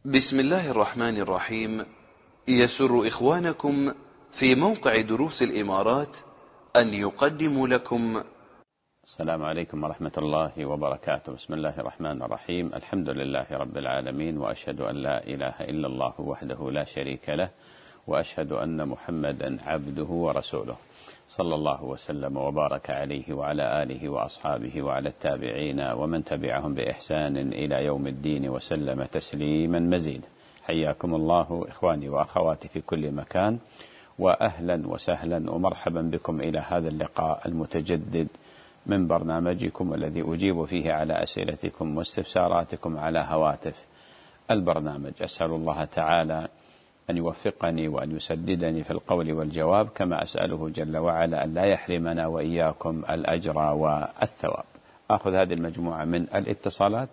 بسم الله الرحمن الرحيم. يسر إخوانكم في موقع دروس الإمارات أن يقدموا لكم. السلام عليكم ورحمة الله وبركاته. بسم الله الرحمن الرحيم. الحمد لله رب العالمين، وأشهد أن لا إله إلا الله وحده لا شريك له، وأشهد أن محمدا عبده ورسوله، صلى الله وسلم وبارك عليه وعلى آله وأصحابه وعلى التابعين ومن تبعهم بإحسان إلى يوم الدين وسلم تسليما مزيدا. حياكم الله إخواني وأخواتي في كل مكان، وأهلا وسهلا ومرحبا بكم إلى هذا اللقاء المتجدد من برنامجكم الذي أجيب فيه على أسئلتكم واستفساراتكم على هواتف البرنامج. أسأل الله تعالى أن يوفقني وأن يسددني في القول والجواب، كما أسأله جل وعلا أن لا يحرمنا وإياكم الأجر والثواب. أخذ هذه المجموعة من الاتصالات.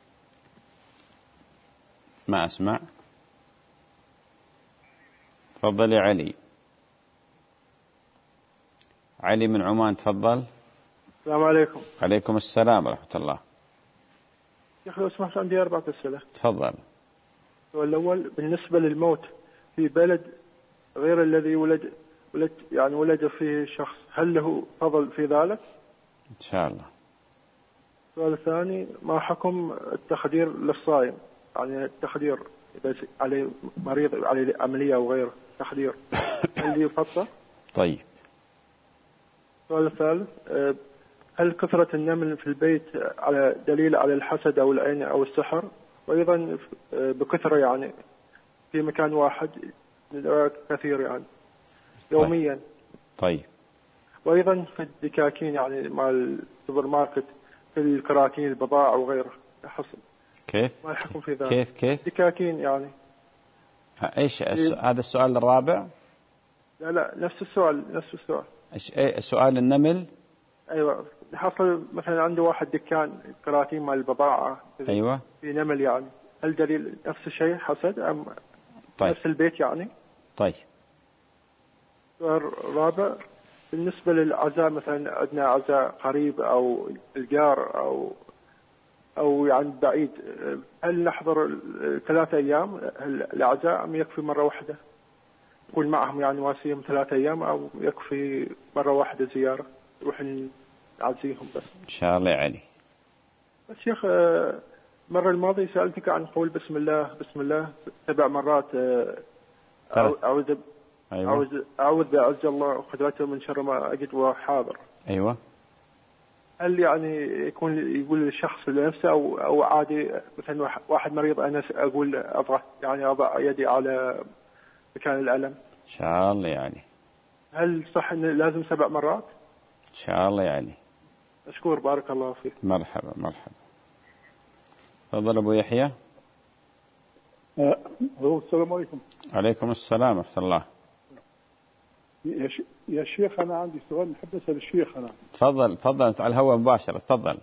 ما أسمع. تفضل يا علي. علي من عمان، تفضل. السلام عليكم. عليكم السلام ورحمة الله. يا أخي لو سمحت عندي 4 أسئلة. تفضل. السؤال الأول بالنسبة للموت في بلد غير الذي ولد فيه شخص، هل له فضل في ذلك؟ إن شاء الله. السؤال الثاني ما حكم التخدير للصائم؟ يعني التخدير إذا عليه مريض عليه عملية أو غيره تخدير هل يفطر؟ طيب. السؤال الثالث هل كثرة النمل في البيت على دليل على الحسد أو العين أو السحر؟ وأيضا بكثرة يعني في مكان واحد كثير يعني يوميا. طيب. وأيضا في الدكاكين يعني مع السوبر ماركت في الكراتين البضائع وغيره حصل. كيف؟ ما الحكم في ذلك؟ كيف؟ دكاكين يعني. إيش هذا السؤال الرابع؟ لا نفس السؤال. سؤال النمل. أيوة، حصل مثلا عنده واحد دكان كراتين مع البضاعة. أيوة. في نمل يعني، هل دليل نفس الشيء حسد أم طيب. نفس البيت يعني؟ طيب. السؤال الرابع بالنسبة للعزاء، مثلا عندنا عزاء قريب أو الجار أو يعني بعيد، هل نحضر 3 أيام العزاء أم يكفي مرة واحدة؟ نكون معهم يعني واسيهم 3 أيام، أو يكفي مرة واحدة زيارة نروح نعزيهم بس؟ إن شاء الله يا علي. الشيخ مرة الماضية سألتك عن قول بسم الله 7 مرات. أعوذ بعز الله وقدرته من شر ما أجد وحاضر. أيوة. هل يعني يقول الشخص لنفسه أو عادي مثلا واحد مريض أنا أقول أضع يدي على مكان الألم؟ إن شاء الله يا علي. هل صح إن لازم 7 مرات؟ إن شاء الله يا علي. أشكر، بارك الله فيك. مرحبا. تفضل أبو يحيى. السلام عليكم. عليكم السلام ورحمة الله. يا شيخ أنا عندي سؤال نحب أسأل الشيخ. أنا تفضل أنت على الهواء مباشرة. تفضل.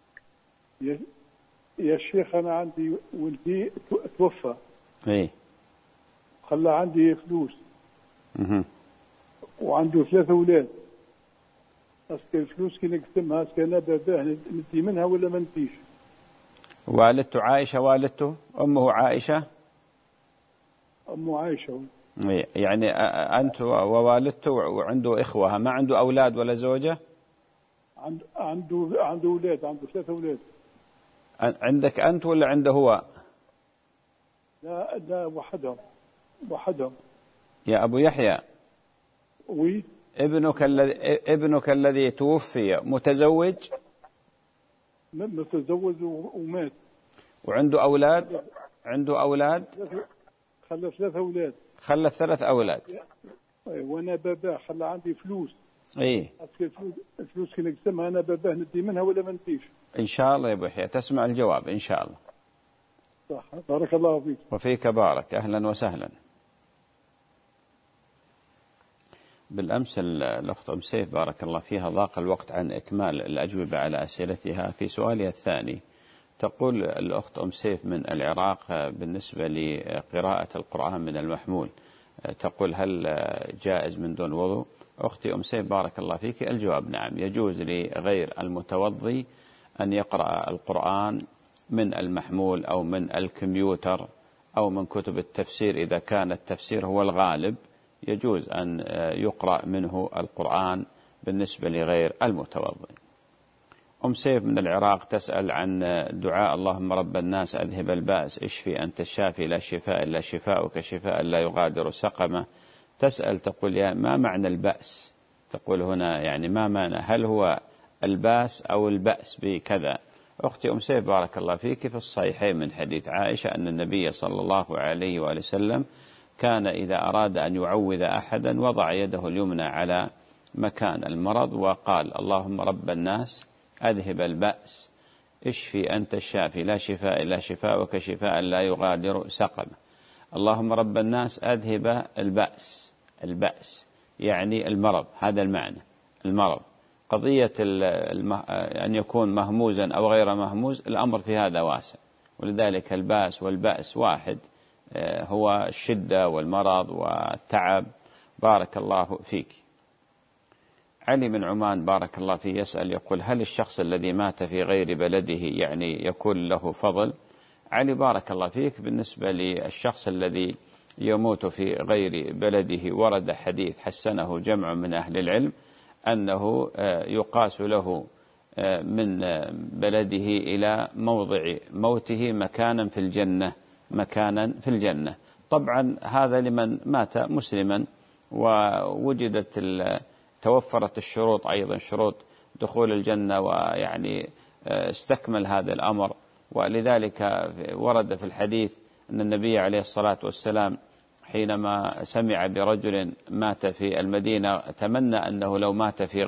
يا شيخ أنا عندي ولدي توفى. إيه. خلى عندي فلوس. وعنده 3 أولاد. أسكن الفلوس كي نقسمها أنا باباه ندي منها ولا ما نديش؟ والدته عائشة. والدته أمه عائشة. أمه عائشة. يعني أنت ووالدته، وعنده إخوة، ما عنده أولاد ولا زوجة؟ عنده أولاد، عنده 3 أولاد. عندك أنت ولا عنده هو؟ لا وحدهم. يا أبو يحيى. وي. ابنك الذي توفي متزوج؟ متزوج ومات. وعنده أولاد؟ عنده أولاد؟ خلى 3 أولاد. خلى 3 أولاد. وأنا باباه خلى عندي فلوس. إيه. الفلوس كي نقسمها أنا باباه ندي منها ولا ما نديش؟ إن شاء الله يا أبو يحيى تسمع الجواب إن شاء الله. صح. بارك الله فيك. وفيك بارك. أهلا وسهلا. بالأمس الأخت أم سيف بارك الله فيها ضاق الوقت عن إكمال الأجوبة على أسئلتها. في سؤالها الثاني تقول الأخت أم سيف من العراق بالنسبة لقراءة القرآن من المحمول، تقول هل جائز من دون وضوء؟ أختي أم سيف بارك الله فيك، الجواب نعم، يجوز لغير المتوضي أن يقرأ القرآن من المحمول أو من الكمبيوتر أو من كتب التفسير إذا كان التفسير هو الغالب يجوز أن يقرأ منه القرآن بالنسبة لغير المتوضئ. أم سيف من العراق تسأل عن دعاء اللهم رب الناس أذهب البأس اشفي أنت الشافي لا شفاء إلا شفاؤك شفاء لا يغادر سقما. تسأل تقول يا ما معنى البأس؟ تقول هنا يعني ما معنى، هل هو الباس أو البأس بكذا؟ أختي أم سيف بارك الله فيك، في الصحيحين من حديث عائشة أن النبي صلى الله عليه وآله وسلم كان إذا أراد أن يعوذ أحدا وضع يده اليمنى على مكان المرض وقال اللهم رب الناس أذهب البأس اشفي أنت الشافي لا شفاء إلا شفاؤك شفاء لا يغادر سقما. اللهم رب الناس أذهب البأس يعني المرض، هذا المعنى المرض. قضية أن يكون مهموزا أو غير مهموز الأمر في هذا واسع، ولذلك الباس والبأس واحد، هو الشدة والمرض والتعب. بارك الله فيك. علي من عمان بارك الله فيه يسأل يقول هل الشخص الذي مات في غير بلده يعني يكون له فضل؟ علي بارك الله فيك، بالنسبة للشخص الذي يموت في غير بلده ورد حديث حسنه جمع من أهل العلم أنه يقاس له من بلده إلى موضع موته مكانا في الجنة. طبعا هذا لمن مات مسلما ووجدت توفرت الشروط، أيضا شروط دخول الجنة، ويعني استكمل هذا الأمر. ولذلك ورد في الحديث أن النبي عليه الصلاة والسلام حينما سمع برجل مات في المدينة تمنى أنه لو مات في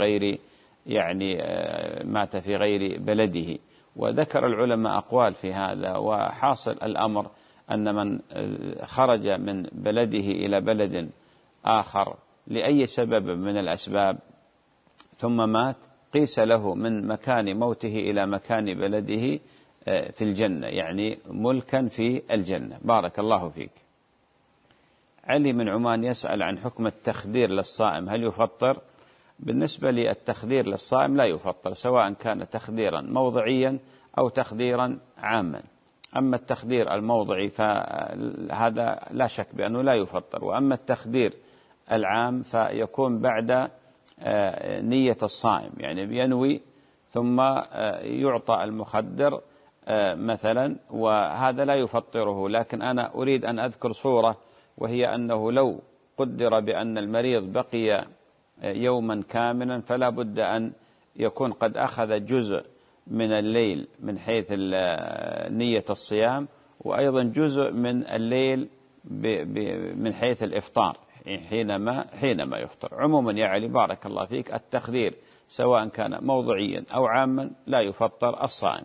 غير بلده. وذكر العلماء أقوال في هذا، وحاصل الأمر أن من خرج من بلده إلى بلد آخر لأي سبب من الأسباب ثم مات قيس له من مكان موته إلى مكان بلده في الجنة، يعني ملكا في الجنة. بارك الله فيك. علي من عمان يسأل عن حكم التخدير للصائم، هل يفطر؟ بالنسبة للتخدير للصائم لا يفطر، سواء كان تخديرا موضعيا أو تخديرا عاما. أما التخدير الموضعي فهذا لا شك بأنه لا يفطر، وأما التخدير العام فيكون بعد نية الصائم، يعني ينوي ثم يعطى المخدر مثلا، وهذا لا يفطره. لكن أنا أريد أن أذكر صورة، وهي أنه لو قدر بأن المريض بقي يوما كاملا فلا بد أن يكون قد أخذ جزء من الليل من حيث نية الصيام، وأيضا جزء من الليل من حيث الإفطار حينما يفطر. عموما يا علي بارك الله فيك، التخدير سواء كان موضعيا أو عاما لا يفطر الصائم.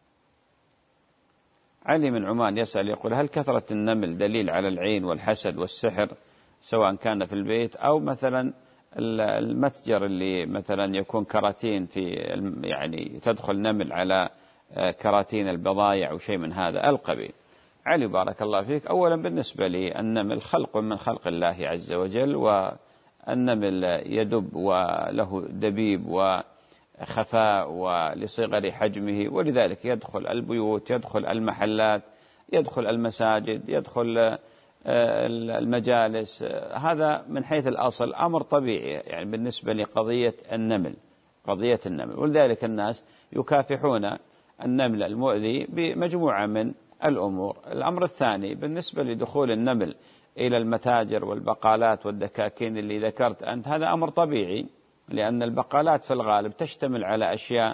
علي من عمان يسأل يقول هل كثرة النمل دليل على العين والحسد والسحر سواء كان في البيت أو مثلا المتجر اللي مثلا يكون كراتين في يعني تدخل نمل على كراتين البضائع أو شيء من هذا القبيل؟ علي بارك الله فيك، أولا بالنسبة لي النمل خلق من خلق الله عز وجل، والنمل يدب وله دبيب وخفاء ولصغر حجمه، ولذلك يدخل البيوت، يدخل المحلات، يدخل المساجد، يدخل المجالس. هذا من حيث الأصل أمر طبيعي يعني بالنسبة لقضية النمل. ولذلك الناس يكافحون النمل المؤذي بمجموعة من الأمور. الأمر الثاني بالنسبة لدخول النمل إلى المتاجر والبقالات والدكاكين اللي ذكرت أنت، هذا أمر طبيعي، لأن البقالات في الغالب تشتمل على أشياء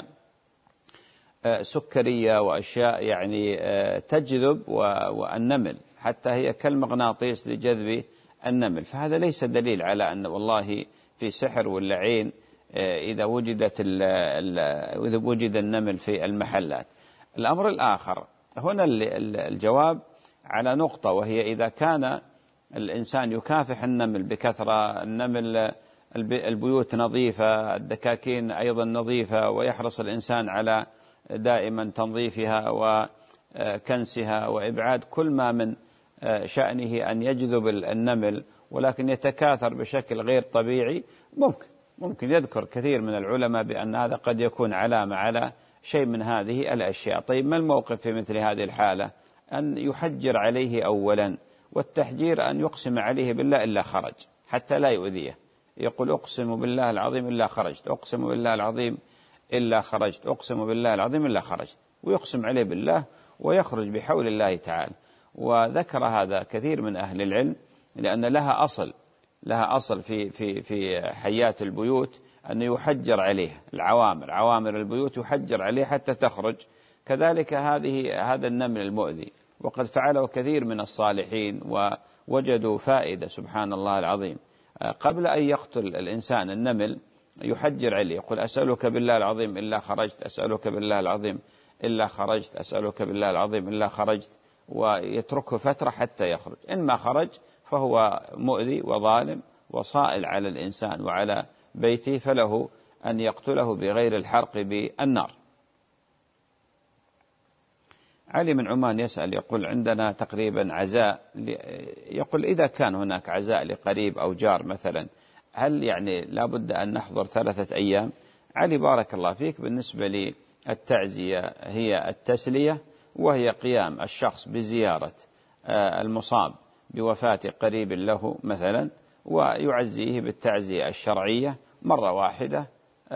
سكرية وأشياء يعني تجذب، والنمل حتى هي كالمغناطيس لجذب النمل، فهذا ليس دليل على أن والله في سحر ولا عين إذا وجد النمل في المحلات. الأمر الآخر هنا الجواب على نقطة، وهي إذا كان الإنسان يكافح النمل بكثرة، النمل البيوت نظيفة، الدكاكين أيضا نظيفة، ويحرص الإنسان على دائما تنظيفها وكنسها وإبعاد كل ما من شأنه أن يجذب النمل، ولكن يتكاثر بشكل غير طبيعي، ممكن يذكر كثير من العلماء بأن هذا قد يكون علامة على شيء من هذه الأشياء. طيب ما الموقف في مثل هذه الحالة؟ أن يحجر عليه أولا، والتحجير أن يقسم عليه بالله إلا خرج حتى لا يؤذيه، يقول أقسم بالله العظيم إلا خرجت، أقسم بالله العظيم إلا خرجت، أقسم بالله العظيم إلا خرجت، ويقسم عليه بالله ويخرج بحول الله تعالى. وذكر هذا كثير من أهل العلم، لأن لها أصل في حيات البيوت أن يحجر عليه عوامر البيوت يحجر عليه حتى تخرج. كذلك هذا النمل المؤذي، وقد فعله كثير من الصالحين ووجدوا فائدة سبحان الله العظيم. قبل أن يقتل الإنسان النمل يحجر عليه، يقول أسألك بالله العظيم إلا خرجت، أسألك بالله العظيم إلا خرجت، أسألك بالله العظيم إلا خرجت، ويتركه فترة حتى يخرج. إن ما خرج فهو مؤذي وظالم وصائل على الإنسان وعلى بيته، فله أن يقتله بغير الحرق بالنار. علي من عمان يسأل يقول عندنا تقريبا عزاء، يقول إذا كان هناك عزاء لقريب أو جار مثلا، هل يعني لابد أن نحضر 3 أيام؟ علي بارك الله فيك، بالنسبة للتعزية هي التسلية، وهي قيام الشخص بزيارة المصاب بوفاة قريب له مثلا، ويعزيه بالتعزية الشرعية مرة واحدة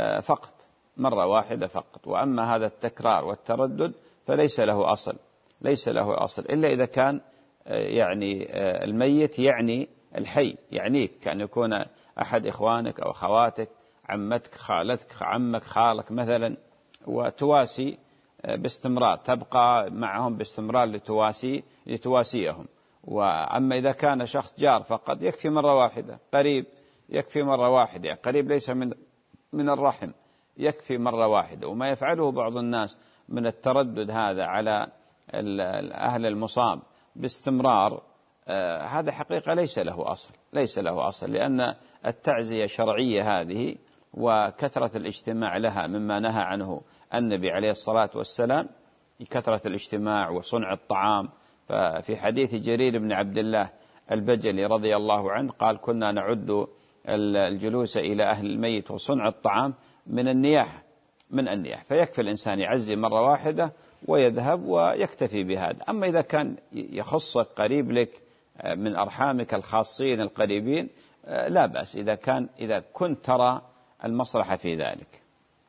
فقط. وأما هذا التكرار والتردد فليس له أصل إلا إذا كان يعني الميت يعني الحي، يعنيك كأن يكون أحد إخوانك أو أخواتك، عمتك، خالتك، عمك، خالك مثلا، وتواسي باستمرار، تبقى معهم باستمرار لتواسيهم. وأما إذا كان شخص جار فقط يكفي مرة واحدة، قريب يكفي مرة واحدة، يعني قريب ليس من الرحم، يكفي مرة واحدة. وما يفعله بعض الناس من التردد هذا على أهل المصاب باستمرار، هذا حقيقة ليس له أصل، لأن التعزية شرعية هذه، وكثرة الاجتماع لها مما نهى عنه النبي عليه الصلاة والسلام، كثرة الاجتماع وصنع الطعام. ففي حديث جرير بن عبد الله البجلي رضي الله عنه قال كنا نعد الجلوس إلى أهل الميت وصنع الطعام من النياحة، فيكفي الإنسان يعزي مرة واحدة ويذهب ويكتفي بهذا. أما إذا كان يخصك قريب لك من أرحامك الخاصين القريبين لا بأس، إذا كنت ترى المصلحة في ذلك.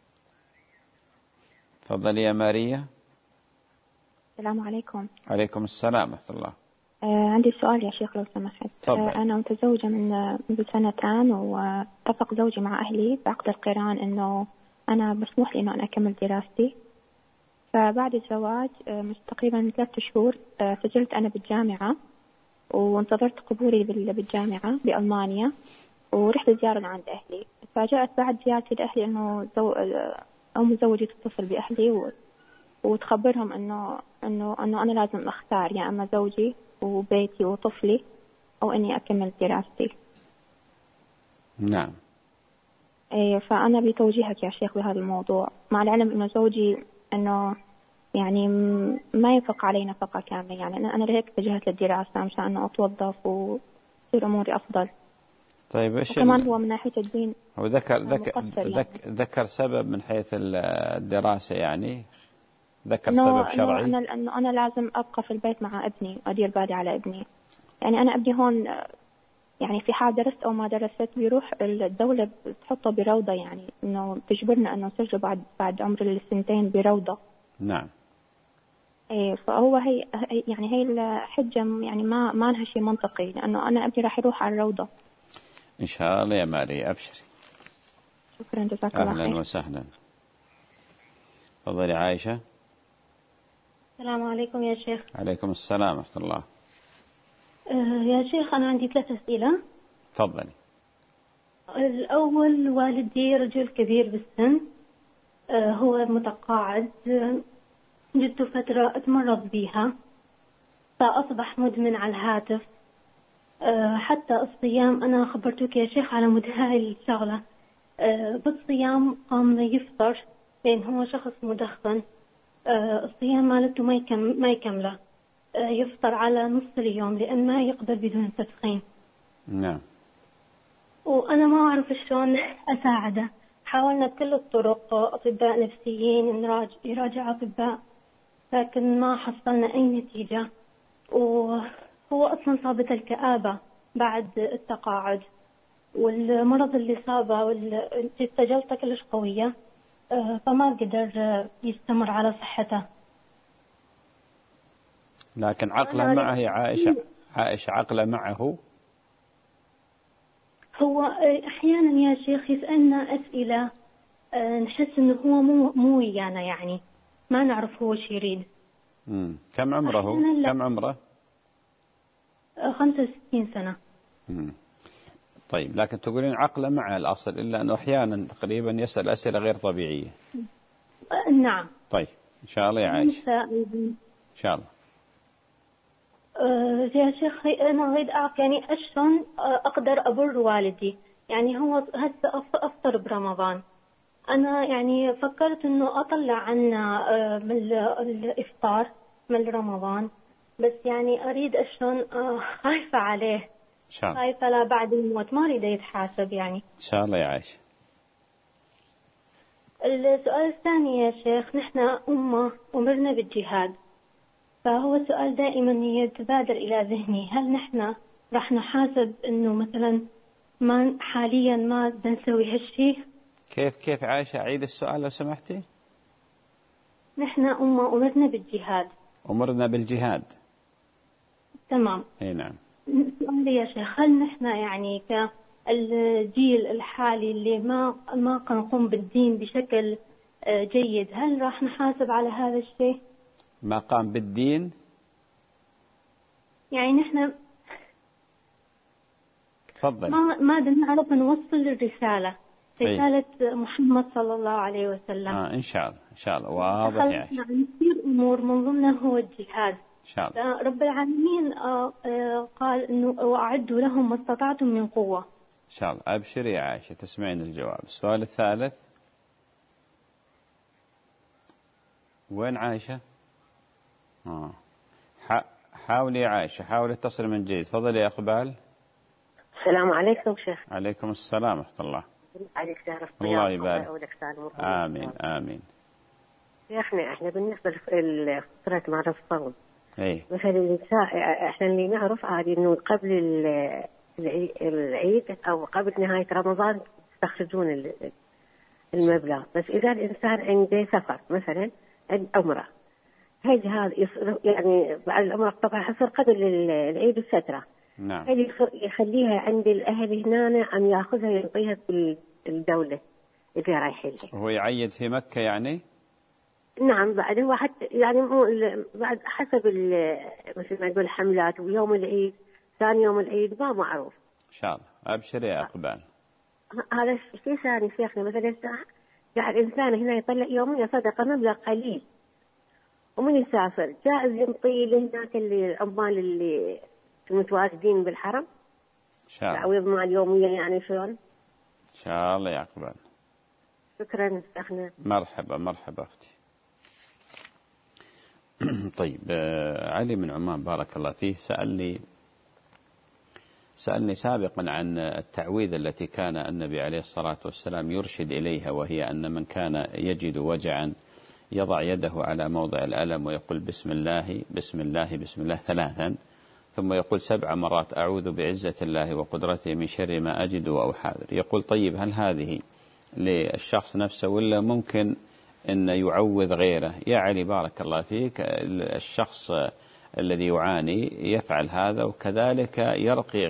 تفضل يا ماريا. السلام عليكم. عليكم السلام ورحمة الله. عندي سؤال يا شيخ لو سمحت. أنا متزوجة منذ 2 واتفق زوجي مع أهلي بعقد القران إنه أنا مسموح لي إنه أنا أكمل دراستي. فبعد الزواج تقريبا 3 شهور سجلت أنا بالجامعة، وانتظرت قبولي بالجامعة بألمانيا، ورحت زيارة عند أهلي. فجاءت بعد زيارتي لأهلي إنه أم زوجي تتصل بأهلي وتخبرهم إنه أنا لازم أختار، يعني أما زوجي وبيتي وطفلي أو إني أكمل دراستي. نعم. إيه، فأنا بتوجيهك يا شيخ بهذا الموضوع، مع العلم إنه زوجي إنه يعني ما ينفق علي نفقة كاملة، يعني أنا لهيك اتجهت للدراسة مشان إنه أتوظف وتصير أموري أفضل. طيب إيش كمان هو من ناحية الدين هو ذكر سبب من حيث الدراسة، يعني ذكر سبب شرعي؟ إنه أنا لازم أبقى في البيت مع ابني وأدير بالي على ابني. يعني أنا ابني هون يعني في حال درست أو ما درست بيروح الدولة بتحطه بروضة، يعني إنه تجبرنا إنه نسجله بعد عمر 2 بروضة. نعم. إيه، فهو هي الحجة يعني ما لها شيء منطقي، لأنه أنا ابني راح يروح على الروضة. إن شاء الله يا ماري، أبشري. شكرا، جزاك الله خير. أهلا وسهلا. تفضلي عائشة. السلام عليكم يا شيخ. عليكم السلام ورحمة الله. يا شيخ أنا عندي 3 أسئلة. تفضلي. الأول، والدي رجل كبير بالسن، هو متقاعد، جدته فترة اتمرض بيها فأصبح مدمن على الهاتف. حتى الصيام أنا خبرتك يا شيخ على مود هاي الشغلة. بالصيام قام يفطر لأن هو شخص مدخن. الصيام مالته ما يكمله، يفطر على نص اليوم لأن ما يقدر بدون تدخين. نعم. وأنا ما أعرف شلون أساعده. حاولنا بكل الطرق، أطباء نفسيين، يراجع أطباء، لكن ما حصلنا أي نتيجة. وهو أصلا صابت الكآبة بعد التقاعد، والمرض اللي صابه والسجلته كلش قوية، فما قدر يستمر على صحته. لكن عقله معه يا عائشة، عائشة عقله معه. هو أحيانا يا شيخ يسألنا أسئلة نحس إنه هو مو ويانا، يعني ما نعرف هو شو يريد. كم عمره؟ كم عمره؟ 65 سنة. طيب، لكن تقولين عقله مع الأصل، إلا أنه أحيانا تقريبا يسأل أسئلة غير طبيعية. نعم. طيب إن شاء الله يا عائشة، إن شاء الله. يا شيخ أنا أريد أعرف يعني شلون أقدر أبر والدي. يعني هو هسه أفطر برمضان، أنا يعني فكرت إنه أطلع عنه من الإفطار من رمضان، بس يعني أريد شلون، خايفة عليه، خايفة لا بعد الموت ما أريد يتحاسب يعني. إن شاء الله يا عائشة. السؤال الثاني يا شيخ، نحن أمرنا بالجهاد، فهو سؤال دائما يتبادر إلى ذهني، هل نحن راح نحاسب إنه مثلا ما حاليا ما نسوي هالشيء؟ كيف عائشة؟ عيد السؤال لو سمحتي. نحن أمرنا بالجهاد. أمرنا بالجهاد، تمام. اي نعم. سؤالي يا شيخ، هل نحن يعني كالجيل الحالي اللي ما قنقوم بالدين بشكل جيد، هل راح نحاسب على هذا الشيء؟ ما قام بالدين يعني نحن تفضل. ما نعرف نوصل الرسالة، رسالة محمد صلى الله عليه وسلم. إن شاء الله إن شاء الله واضح يا عائشة. نصير أمور من ضمنها هو الجهاد إن شاء الله. رب العالمين قال إنه وأعدوا لهم ما استطعتم من قوة. إن شاء الله. أبشري يا عائشة، تسمعين الجواب. السؤال الثالث وين عائشة؟ حاولي يا عائشة، حاولي اتصل من جديد. تفضلي يا إقبال. السلام عليكم شيخ. عليكم السلام ورحمة الله. عليك شهر الله يبارك. آمين آمين. شيخنا احنا بالنسبة لفترة مرض الصوم، مثلا احنا اللي نعرف عادي انه قبل العيد او قبل نهاية رمضان تستخرجون المبلغ، بس اذا الانسان عنده سفر مثلا عند عمره، هذا يعني بعد العمره طبعا يصير قبل العيد الفترة. نعم. يخليها عند الأهل هنا أن يأخذها يعطيها في الدولة اللي رايحين له. هو يعيد في مكة يعني؟ نعم، بعد هو حتى يعني بعد حسب مثل ما نقول حملات، ويوم العيد ثاني يوم العيد ما معروف. إن شاء الله. أبشر يا إقبال. هذا شيء ثاني شيخنا، مثلا يعني الإنسان هنا يطلع يوميا صدقة مبلغ قليل، ومن يسافر جائز ينطي لهناك العمال اللي المتواجدين بالحرم إن شاء الله تعويض مال يوميا، يعني شلون؟ إن شاء الله يا إقبال. شكرا شيخنا. مرحبا مرحبا أختي. طيب، علي من عمان بارك الله فيه سألني سابقا عن التعويذة التي كان النبي عليه الصلاة والسلام يرشد إليها، وهي أن من كان يجد وجعا يضع يده على موضع الألم ويقول بسم الله بسم الله بسم الله 3، ثم يقول 7 مرات أعوذ بعزة الله وقدرته من شر ما أجد أو حاذر. يقول طيب، هل هذه للشخص نفسه ولا ممكن أن يعوذ غيره؟ يا علي بارك الله فيك، الشخص الذي يعاني يفعل هذا، وكذلك يرقي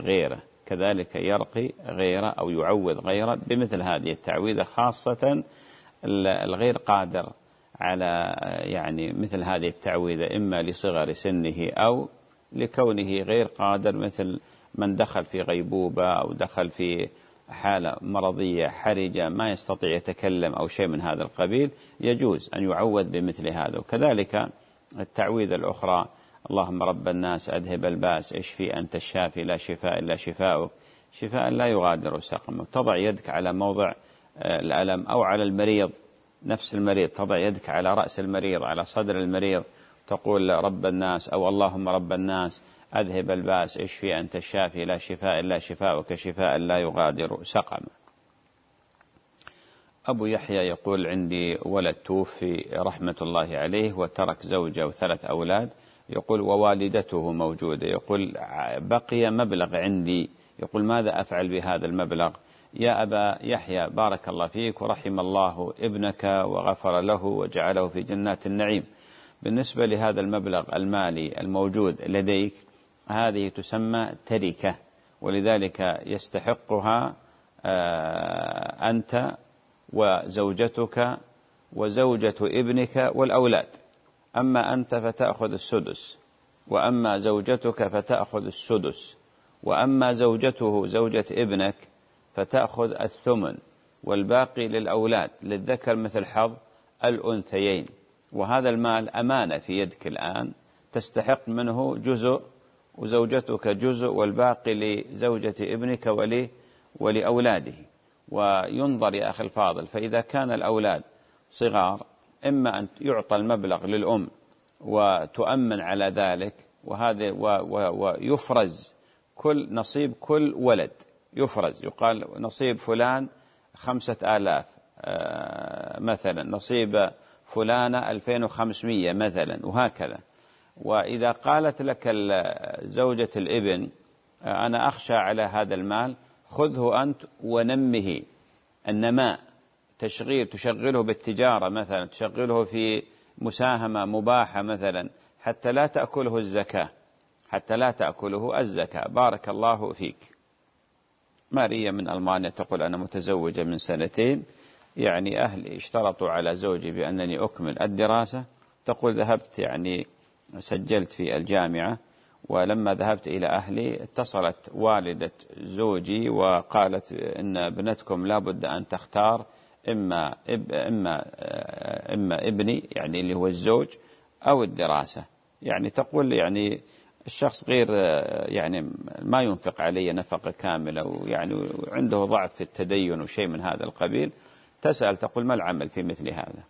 غيره أو يعوذ غيره بمثل هذه التعويذة، خاصة الغير قادر على يعني مثل هذه التعويذة، إما لصغر سنه أو لكونه غير قادر، مثل من دخل في غيبوبة أو دخل في حالة مرضية حرجة ما يستطيع يتكلم أو شيء من هذا القبيل، يجوز أن يعوذ بمثل هذا. وكذلك التعويذة الأخرى، اللهم رب الناس أذهب الباس اشفي أنت الشافي لا شفاء إلا شفاؤك شفاء لا يغادر سقما. تضع يدك على موضع الألم أو على المريض، نفس المريض، تضع يدك على رأس المريض على صدر المريض، تقول رب الناس أو اللهم رب الناس أذهب الباس اشفي أنت الشافي لا شفاء إلا شفاؤك شفاء لا يغادر سقما. أبو يحيى يقول: عندي ولد توفي رحمة الله عليه وترك زوجة و3 أولاد، يقول ووالدته موجودة، يقول بقي مبلغ عندي، يقول ماذا أفعل بهذا المبلغ؟ يا أبا يحيى بارك الله فيك ورحم الله ابنك وغفر له وجعله في جنات النعيم، بالنسبة لهذا المبلغ المالي الموجود لديك هذه تسمى تركة، ولذلك يستحقها أنت وزوجتك وزوجة ابنك والأولاد. أما أنت فتأخذ السدس، وأما زوجتك فتأخذ السدس، وأما زوجته زوجة ابنك فتأخذ الثمن، والباقي للأولاد، للذكر مثل حظ الأنثيين. وهذا المال أمانة في يدك الآن، تستحق منه جزء وزوجتك جزء، والباقي لزوجة ابنك ولأولاده. وينظر يا أخي الفاضل، فإذا كان الأولاد صغار إما أن يعطى المبلغ للأم وتؤمن على ذلك، ويفرز كل نصيب كل ولد، يفرز يقال نصيب فلان 5000 مثلا، نصيب فلانة 2500 مثلا، وهكذا. وإذا قالت لك زوجة الابن أنا أخشى على هذا المال، خذه أنت ونمه، النماء، تشغله بالتجارة مثلا، تشغله في مساهمة مباحة مثلا، حتى لا تأكله الزكاة. بارك الله فيك. ماريا من ألمانيا تقول: أنا متزوجة من 2 يعني أهلي اشترطوا على زوجي بأنني أكمل الدراسة. تقول ذهبت سجلت في الجامعة، ولما ذهبت إلى أهلي اتصلت والدة زوجي وقالت إن ابنتكم لابد أن تختار إما ابني اللي هو الزوج أو الدراسة. تقول الشخص غير ما ينفق علي نفقة كاملة، وعنده ضعف في التدين وشيء من هذا القبيل. تسأل تقول: ما العمل في مثل هذا؟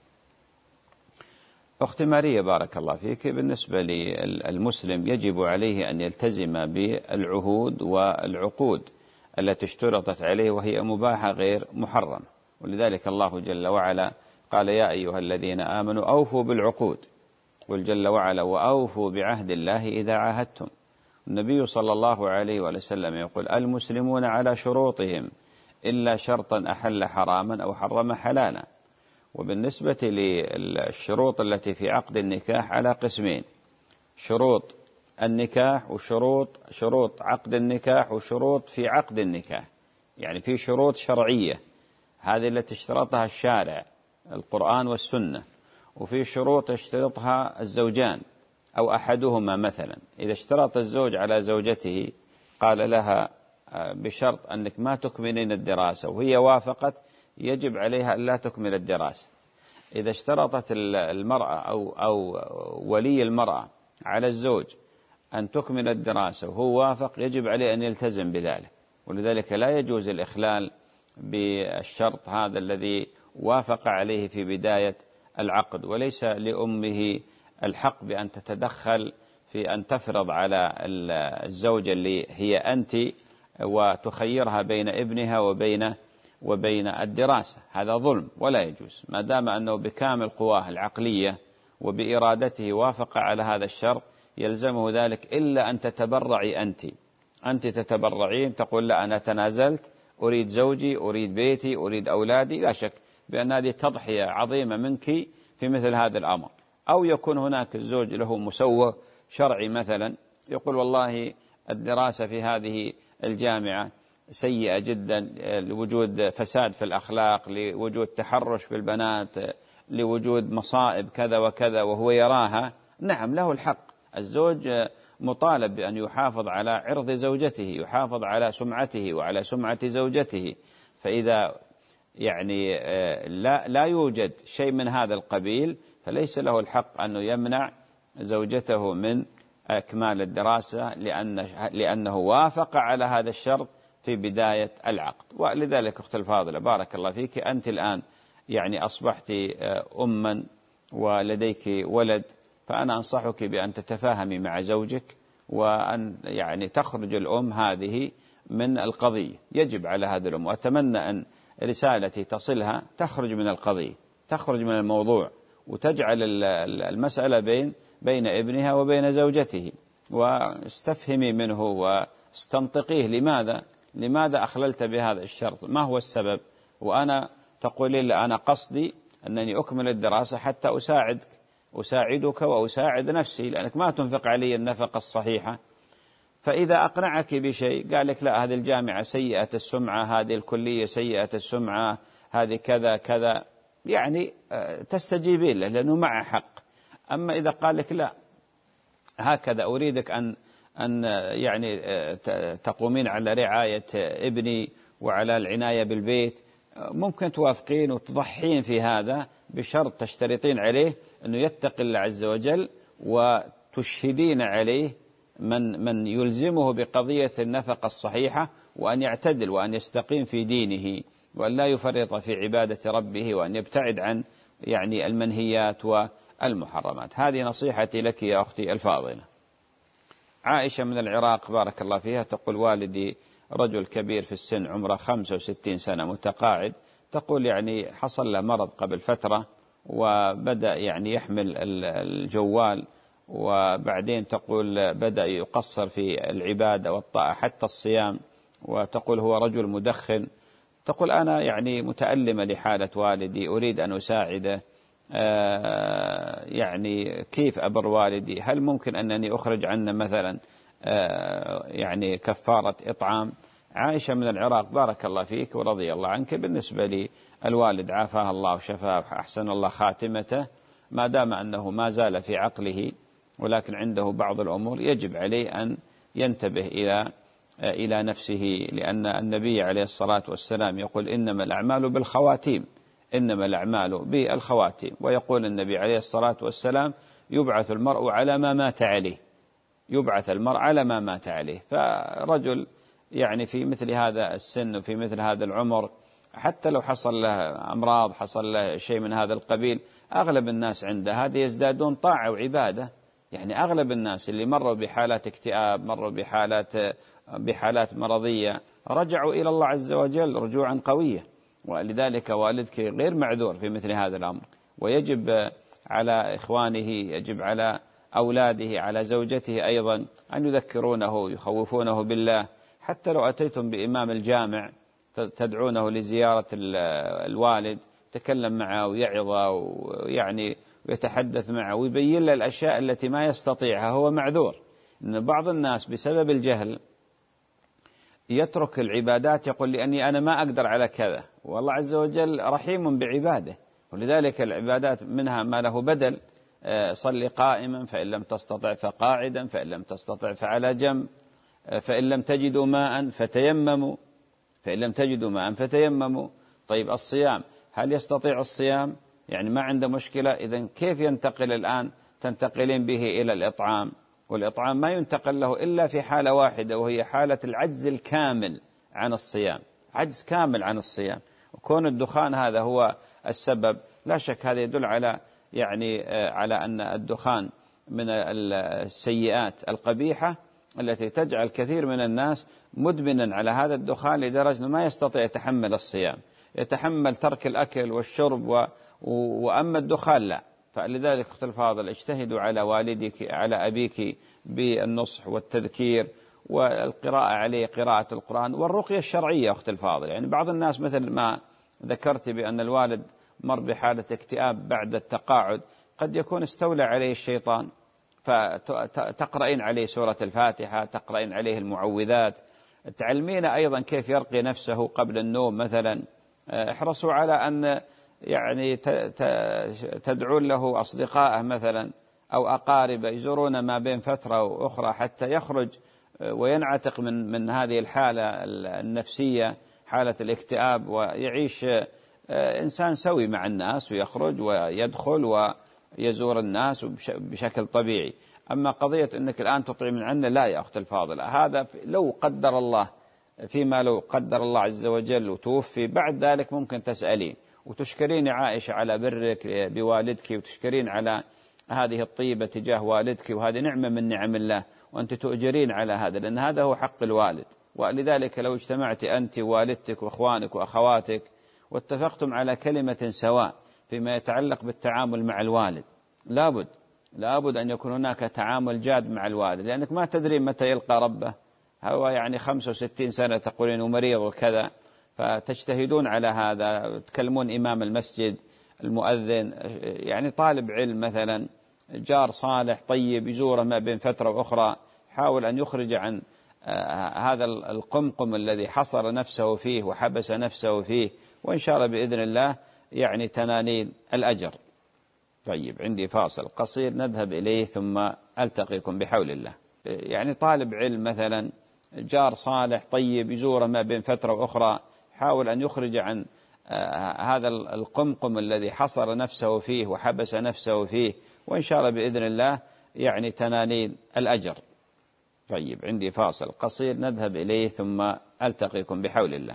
أختي ماريا بارك الله فيك، بالنسبة للمسلم يجب عليه أن يلتزم بالعهود والعقود التي اشترطت عليه، وهي مباحة غير محرمة. ولذلك الله جل وعلا قال: يا أيها الذين آمنوا أوفوا بالعقود، قل جل وعلا: وأوفوا بعهد الله إذا عاهدتم. النبي صلى الله عليه وسلم يقول: المسلمون على شروطهم إلا شرطا أحل حراما أو حرم حلالا. وبالنسبة للشروط التي في عقد النكاح على قسمين: شروط النكاح شروط عقد النكاح، وشروط في عقد النكاح. في شروط شرعية، هذه التي اشترطها الشارع القرآن والسنة، وفي شروط يشترطها الزوجان أو أحدهما. مثلا إذا اشترط الزوج على زوجته قال لها بشرط أنك ما تكملين الدراسة، وهي وافقت، يجب عليها أن لا تكمل الدراسة. إذا اشترطت المرأة أو ولي المرأة على الزوج أن تكمل الدراسة وهو وافق، يجب عليه أن يلتزم بذلك. ولذلك لا يجوز الإخلال بالشرط هذا الذي وافق عليه في بداية العقد، وليس لأمه الحق بأن تتدخل في أن تفرض على الزوجة اللي هي أنت وتخيرها بين ابنها وبين الدراسة. هذا ظلم ولا يجوز، ما دام أنه بكامل قواه العقلية وبإرادته وافق على هذا الشرط، يلزمه ذلك، إلا أن تتبرعي أنت تتبرعين، تقول: لا أنا تنازلت، أريد زوجي، أريد بيتي، أريد أولادي. لا شك بأن هذه تضحية عظيمة منك في مثل هذا الأمر. أو يكون هناك الزوج له مسوى شرعي مثلا، يقول: والله الدراسة في هذه الجامعة سيئة جدا لوجود فساد في الأخلاق، لوجود تحرش بالبنات، لوجود مصائب كذا وكذا، وهو يراها. نعم، له الحق. الزوج مطالب بأن يحافظ على عرض زوجته، يحافظ على سمعته وعلى سمعة زوجته. فإذا لا يوجد شيء من هذا القبيل، فليس له الحق أن يمنع زوجته من إكمال الدراسة، لأنه وافق على هذا الشرط في بداية العقد. ولذلك أختي الفاضلة بارك الله فيك، أنت الآن أصبحت أما ولديك ولد، فأنا أنصحك بأن تتفاهمي مع زوجك، وأن تخرج الأم هذه من القضية. يجب على هذا الأم، وأتمنى أن رسالتي تصلها تخرج من القضية، تخرج من الموضوع، وتجعل المسألة بين ابنها وبين زوجته، واستفهمي منه واستنطقيه لماذا أخللت بهذا الشرط، ما هو السبب؟ وأنا تقولي لا، أنا قصدي أنني أكمل الدراسة حتى أساعدك وأساعد نفسي، لأنك ما تنفق علي النفقة الصحيحة. فإذا أقنعك بشيء قال لك لا، هذه الجامعة سيئة السمعة، هذه الكلية سيئة السمعة، هذه كذا كذا، يعني تستجيبين له لأنه معه حق. أما إذا قال لك لا، هكذا أريدك أن يعني تقومين على رعاية ابني وعلى العناية بالبيت، ممكن توافقين وتضحين في هذا بشرط تشترطين عليه أنه يتقي الله عز وجل، وتشهدين عليه من يلزمه بقضية النفقة الصحيحة، وأن يعتدل وأن يستقيم في دينه، وأن لا يفرط في عبادة ربه، وأن يبتعد عن يعني المنهيات والمحرمات. هذه نصيحتي لك يا أختي الفاضلة. عائشة من العراق بارك الله فيها تقول: والدي رجل كبير في السن، عمره 65 سنة، متقاعد. تقول يعني حصل له مرض قبل فترة، وبدأ يعني يحمل الجوال، وبعدين تقول بدأ يقصر في العبادة والطاعة حتى الصيام. وتقول هو رجل مدخن. تقول أنا يعني متألمة لحالة والدي، أريد أن أساعده، يعني كيف أبر والدي؟ هل ممكن أنني أخرج عنه مثلا يعني كفارة إطعام؟ عائشة من العراق بارك الله فيك ورضي الله عنك، بالنسبة لي الوالد عافاه الله وشفاه أحسن الله خاتمته، ما دام أنه ما زال في عقله ولكن عنده بعض الأمور يجب عليه أن ينتبه إلى نفسه، لأن النبي عليه الصلاة والسلام يقول: إنما الأعمال بالخواتيم، إنما الأعمال بالخواتيم. ويقول النبي عليه الصلاة والسلام: يبعث المرء على ما مات عليه، يبعث المرء على ما مات عليه. فرجل يعني في مثل هذا السن وفي مثل هذا العمر، حتى لو حصل له أمراض، حصل له شيء من هذا القبيل، أغلب الناس عنده هذه يزدادون طاعة وعبادة. يعني أغلب الناس اللي مروا بحالات اكتئاب، مروا بحالات مرضية، رجعوا إلى الله عز وجل رجوعا قوية. ولذلك والدك غير معذور في مثل هذا الأمر، ويجب على إخوانه، يجب على أولاده، على زوجته أيضا أن يذكرونه، يخوفونه بالله. حتى لو أتيتم بإمام الجامع تدعونه لزيارة الوالد، تكلم معه ويعظه ويعني ويتحدث معه ويبين له الأشياء التي ما يستطيعها، هو معذور. إن بعض الناس بسبب الجهل يترك العبادات، يقول لأني أنا ما أقدر على كذا، والله عز وجل رحيم بعباده. ولذلك العبادات منها ما له بدل: صل قائما، فإن لم تستطع فقاعدا، فإن لم تستطع فعلى جنب، فإن لم تجدوا ماء فتيمموا، فإن لم تجدوا ماء فتيمموا. طيب الصيام، هل يستطيع الصيام؟ يعني ما عنده مشكلة. إذن كيف ينتقل الآن؟ تنتقلين به إلى الإطعام، والإطعام ما ينتقل له إلا في حالة واحدة، وهي حالة العجز الكامل عن الصيام، عجز كامل عن الصيام. وكون الدخان هذا هو السبب، لا شك هذا يدل على على أن الدخان من السيئات القبيحة التي تجعل كثير من الناس مدمنا على هذا الدخان، لدرجة أنه ما يستطيع يتحمل الصيام، يتحمل ترك الأكل والشرب، وأما الدخان لا. فلذلك أخت الفاضل، اجتهدوا على والدك، على أبيك، بالنصح والتذكير والقراءة عليه، قراءة القرآن والرقية الشرعية. أخت الفاضل، يعني بعض الناس مثل ما ذكرت بأن الوالد مر بحالة اكتئاب بعد التقاعد، قد يكون استولى عليه الشيطان، فتقرأين عليه سورة الفاتحة، تقرأين عليه المعوذات، تعلمين أيضا كيف يرقي نفسه قبل النوم مثلا. احرصوا على أن يعني تدعون له أصدقائه مثلا أو أقاربه يزورون ما بين فترة وأخرى، حتى يخرج وينعتق من هذه الحالة النفسية، حالة الاكتئاب، ويعيش إنسان سوي مع الناس، ويخرج ويدخل ويزور الناس بشكل طبيعي. أما قضية أنك الآن تطعم من عنه، لا يا أخت الفاضلة، هذا لو قدر الله، فيما لو قدر الله عز وجل وتوفي، بعد ذلك ممكن تسألين وتشكرين عائشة على برك بوالدك، وتشكرين على هذه الطيبة تجاه والدك، وهذه نعمة من نعم الله، وأنت تؤجرين على هذا، لأن هذا هو حق الوالد. ولذلك لو اجتمعت أنت ووالدتك وأخوانك وأخواتك واتفقتم على كلمة سواء فيما يتعلق بالتعامل مع الوالد، لابد أن يكون هناك تعامل جاد مع الوالد، لأنك ما تدري متى يلقى ربه. هو يعني 65 سنة تقولين ومريض وكذا، فتجتهدون على هذا، تكلمون إمام المسجد، المؤذن، يعني طالب علم مثلا، جار صالح طيب يزوره ما بين فترة وأخرى، حاول أن يخرج عن هذا القمقم الذي حصر نفسه فيه وحبس نفسه فيه، وإن شاء الله بإذن الله يعني تنانين الأجر. طيب عندي فاصل قصير نذهب إليه ثم ألتقيكم بحول الله. يعني طالب علم مثلا، جار صالح طيب يزوره ما بين فترة وأخرى، حاول أن يخرج عن هذا القمقم الذي حصر نفسه فيه وحبس نفسه فيه، وإن شاء الله بإذن الله يعني تنانين الأجر. طيب عندي فاصل قصير نذهب إليه ثم ألتقيكم بحول الله.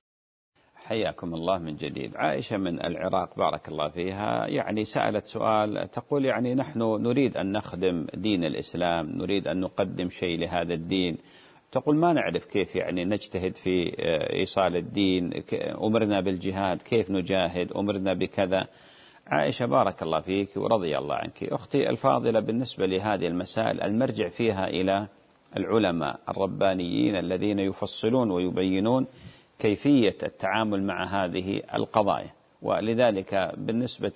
حياكم الله من جديد. عائشة من العراق بارك الله فيها يعني سألت سؤال، تقول يعني نحن نريد أن نخدم دين الإسلام، نريد أن نقدم شيء لهذا الدين، تقول ما نعرف كيف يعني نجتهد في إيصال الدين، أمرنا بالجهاد كيف نجاهد، أمرنا بكذا. عائشة بارك الله فيك ورضي الله عنك أختي الفاضلة، بالنسبة لهذه المسائل المرجع فيها إلى العلماء الربانيين الذين يفصلون ويبينون كيفية التعامل مع هذه القضايا. ولذلك بالنسبة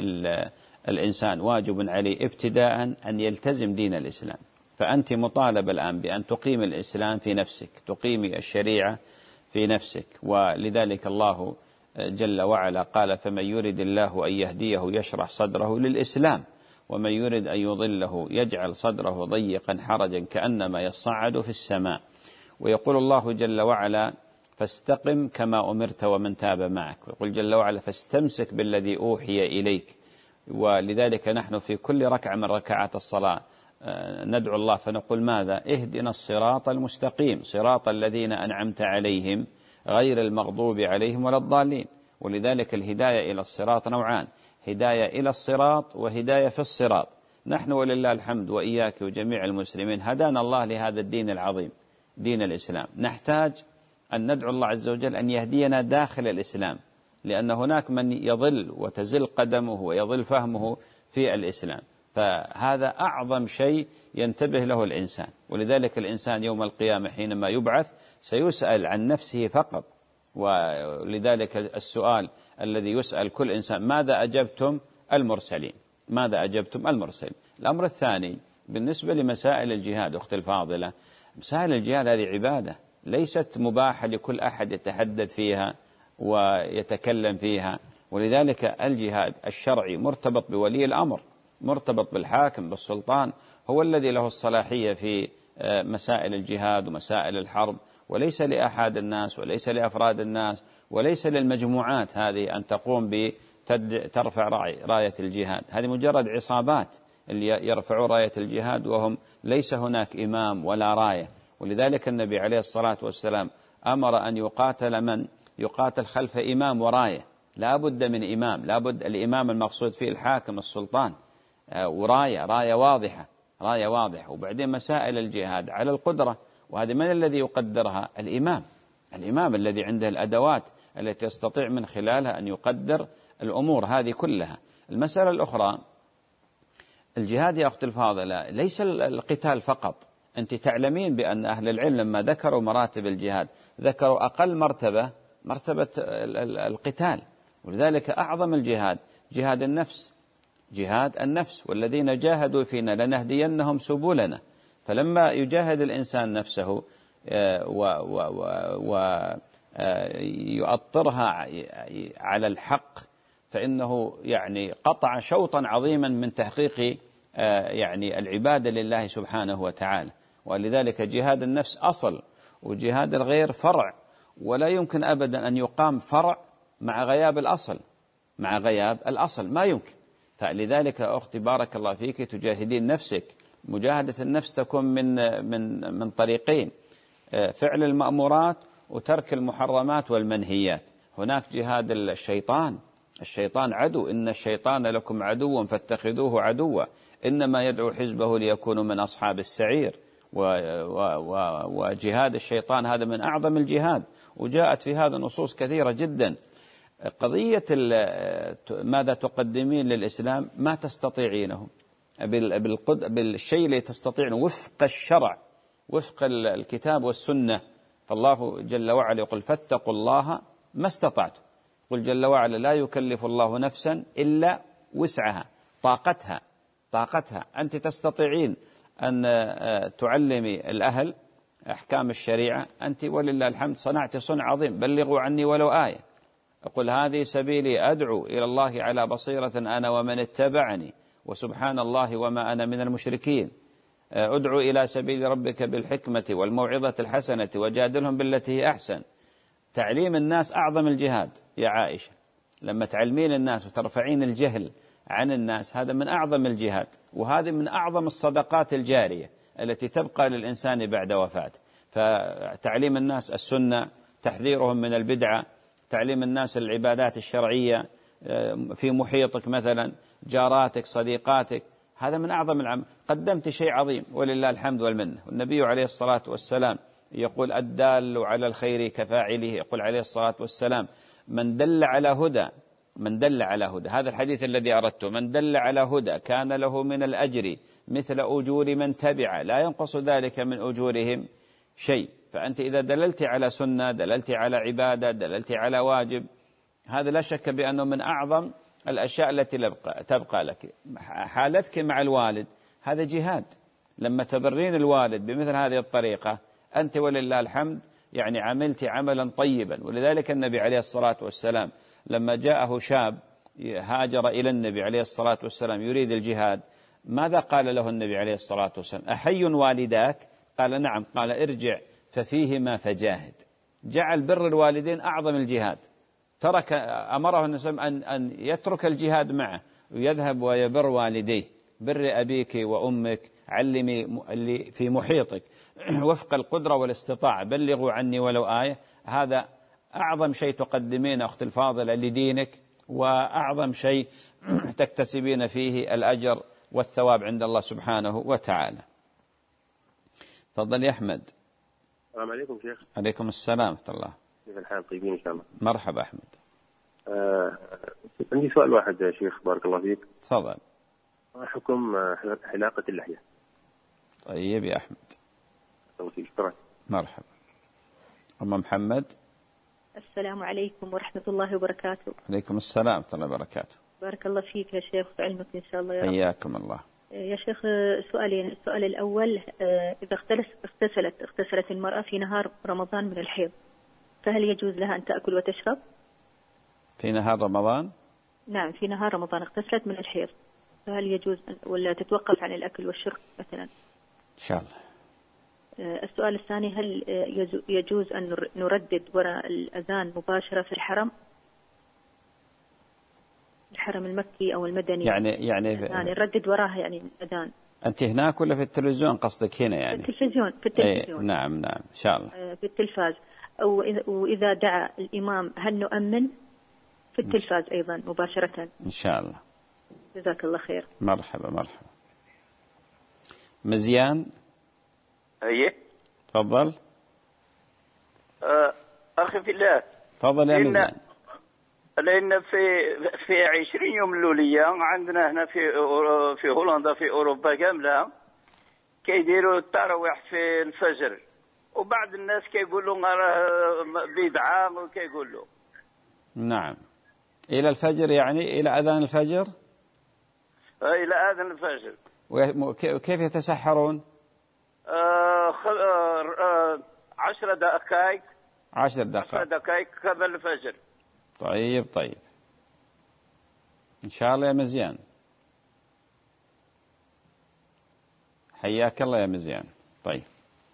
للإنسان واجب عليه ابتداء أن يلتزم دين الإسلام. فأنت مطالب الآن بأن تقيم الإسلام في نفسك، تقيمي الشريعة في نفسك. ولذلك الله جل وعلا قال فمن يرد الله أن يهديه يشرح صدره للإسلام ومن يرد أن يضله يجعل صدره ضيقا حرجا كأنما يصعد في السماء. ويقول الله جل وعلا فاستقم كما أمرت ومن تاب معك، ويقول جل وعلا فاستمسك بالذي أوحي إليك. ولذلك نحن في كل ركعة من ركعات الصلاة ندعو الله فنقول ماذا؟ اهدنا الصراط المستقيم صراط الذين أنعمت عليهم غير المغضوب عليهم ولا الضالين. ولذلك الهداية إلى الصراط نوعان، هداية إلى الصراط وهداية في الصراط. نحن ولله الحمد وإياك وجميع المسلمين هدانا الله لهذا الدين العظيم دين الإسلام. نحتاج أن ندعو الله عز وجل أن يهدينا داخل الإسلام، لأن هناك من يضل وتزل قدمه ويضل فهمه في الإسلام، فهذا أعظم شيء ينتبه له الإنسان. ولذلك الإنسان يوم القيامة حينما يبعث سيسأل عن نفسه فقط. ولذلك السؤال الذي يسأل كل إنسان ماذا أجبتم المرسلين، ماذا أجبتم المرسلين. الأمر الثاني بالنسبة لمسائل الجهاد أختي الفاضلة، مسائل الجهاد هذه عبادة ليست مباحة لكل أحد يتحدث فيها ويتكلم فيها. ولذلك الجهاد الشرعي مرتبط بولي الأمر، مرتبط بالحاكم بالسلطان، هو الذي له الصلاحية في مسائل الجهاد ومسائل الحرب، وليس لأحد الناس وليس لأفراد الناس وليس للمجموعات هذه أن تقوم بترفع راية الجهاد. هذه مجرد عصابات اللي يرفعوا راية الجهاد وهم ليس هناك إمام ولا راية. ولذلك النبي عليه الصلاة والسلام أمر أن يقاتل من يقاتل خلف إمام وراية، لا بد من إمام، لا بد الإمام المقصود فيه الحاكم السلطان، راية واضحة، راية واضحة. وبعدين مسائل الجهاد على القدرة، وهذا من الذي يقدرها؟ الإمام الذي عنده الأدوات التي يستطيع من خلالها أن يقدر الأمور هذه كلها. المسألة الأخرى الجهاد يا أختي الفاضلة ليس القتال فقط. أنت تعلمين بأن أهل العلم لما ذكروا مراتب الجهاد ذكروا أقل مرتبة القتال. ولذلك أعظم الجهاد جهاد النفس والذين جاهدوا فينا لنهدينهم سبلنا. فلما يجاهد الإنسان نفسه ويؤطرها على الحق فإنه يعني قطع شوطا عظيما من تحقيق يعني العبادة لله سبحانه وتعالى. ولذلك جهاد النفس أصل وجهاد الغير فرع، ولا يمكن أبدا أن يقام فرع مع غياب الأصل ما يمكن. فلذلك أختي بارك الله فيك تجاهدين نفسك. مجاهدة النفس تكون من طريقين، فعل المأمورات وترك المحرمات والمنهيات. هناك جهاد الشيطان عدو، إن الشيطان لكم عدو فاتخذوه عدوا إنما يدعو حزبه ليكونوا من أصحاب السعير. وجهاد الشيطان هذا من أعظم الجهاد، وجاءت في هذا نصوص كثيرة جدا. قضية ماذا تقدمين للإسلام ما تستطيعينه بالشيء اللي تستطيعه وفق الشرع وفق الكتاب والسنة. فالله جل وعلا يقول فاتقوا الله ما استطعتم. قل جل وعلا لا يكلف الله نفسا إلا وسعها طاقتها. أنت تستطيعين أن تعلمي الأهل أحكام الشريعة، أنت ولله الحمد صنعت صنع عظيم، بلغوا عني ولو آية. أقول هذه سبيلي أدعو إلى الله على بصيرة أنا ومن اتبعني وسبحان الله وما أنا من المشركين. أدعو إلى سبيل ربك بالحكمة والموعظة الحسنة وجادلهم بالتي هي أحسن. تعليم الناس أعظم الجهاد يا عائشة، لما تعلمين الناس وترفعين الجهل عن الناس هذا من أعظم الجهاد، وهذه من أعظم الصدقات الجارية التي تبقى للإنسان بعد وفاته. فتعليم الناس السنة، تحذيرهم من البدعة، تعليم الناس العبادات الشرعية في محيطك مثلا جاراتك صديقاتك، هذا من أعظم العمل. قدمت شيء عظيم ولله الحمد والمنة. والنبي عليه الصلاة والسلام يقول الدال على الخير كفاعله. يقول عليه الصلاة والسلام من دل على هدى، هذا الحديث الذي أردته، من دل على هدى كان له من الأجر مثل أجور من تبع لا ينقص ذلك من أجورهم شيء. فأنت إذا دللت على سنة، دللت على عبادة، دللت على واجب، هذا لا شك بأنه من أعظم الأشياء التي تبقى لك. حالتك مع الوالد هذا جهاد، لما تبرين الوالد بمثل هذه الطريقة أنت ولله الحمد يعني عملت عملا طيبا. ولذلك النبي عليه الصلاة والسلام لما جاءه شاب هاجر إلى النبي عليه الصلاة والسلام يريد الجهاد، ماذا قال له النبي عليه الصلاة والسلام؟ أحي والداك؟ قال نعم. قال ارجع ففيهما فجاهد. جعل بر الوالدين أعظم الجهاد. أمره النبي أن يترك الجهاد معه ويذهب ويبر والديه. بر أبيك وأمك، علمي اللي في محيطك وفق القدرة والاستطاعة، بلغوا عني ولو آية. هذا أعظم شيء تقدمين أخت الفاضلة لدينك، وأعظم شيء تكتسبين فيه الأجر والثواب عند الله سبحانه وتعالى. تفضل يا أحمد. السلام عليكم شيخ. عليكم السلام ورحمة الله. كيف الحال؟ طيبين إن شاء الله. مرحبا أحمد. عندي سؤال واحد يا شيخ بارك الله فيك. تفضل. حكم حلاقة اللحية. طيب يا أحمد. شكرا. مرحبا. أم محمد. السلام عليكم ورحمة الله وبركاته. عليكم السلام ورحمة الله وبركاته. بارك الله فيك يا شيخ وعلمك إن شاء الله يا رب. حياكم الله. يا شيخ سؤالين. السؤال الأول إذا اغتسلت المرأة في نهار رمضان من الحيض، فهل يجوز لها أن تأكل وتشرب؟ في نهار رمضان؟ نعم في نهار رمضان اغتسلت من الحيض، فهل يجوز ولا تتوقف عن الأكل والشرب مثلا؟ إن شاء الله. السؤال الثاني هل يجوز أن نردد وراء الأذان مباشرة في الحرم المكي أو المدني؟ يعني نردد وراها يعني الأذان. أنت هناك ولا في التلفزيون قصدك هنا يعني؟ في التلفزيون. نعم إن شاء الله. في التلفاز. وإذا دعا الإمام هل نؤمن في التلفاز أيضا مباشرة؟ إن شاء الله. جزاك الله خير. مرحبا. مزيان. أيه. تفضل. أخي في الله. تفضل يا مزيان. لأن في 20 يوم الأولية عندنا هنا في هولندا في أوروبا كاملة كيديروا التراويح في الفجر، وبعض الناس كيقولوا بدعة وكيقولوا. نعم. إلى الفجر يعني إلى أذان الفجر؟ إلى أذان الفجر. وكيف يتسحرون؟ 10 دقائق. 10 دقائق. 10 دقائق قبل الفجر. طيب إن شاء الله يا مزيان. حياك الله يا مزيان. طيب.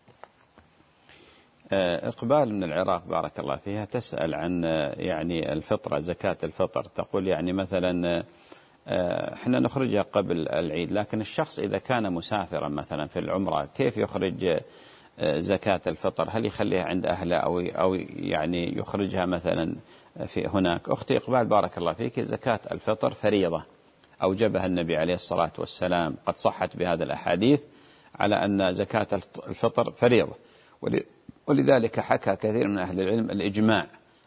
إقبال من العراق بارك الله فيها تسأل عن يعني الفطرة، زكاة الفطر. تقول يعني مثلا احنا نخرجها قبل العيد، لكن الشخص إذا كان مسافرا مثلا في العمرة كيف يخرج زكاة الفطر؟ هل يخليها عند أهله أو يعني يخرجها مثلا في هناك؟ أختي إقبال بارك الله فيك، زكاة الفطر فريضة أوجبها النبي عليه الصلاة والسلام، قد صحت بهذا الأحاديث على أن زكاة الفطر فريضة، ولذلك حكى كثير من أهل العلم الإجماع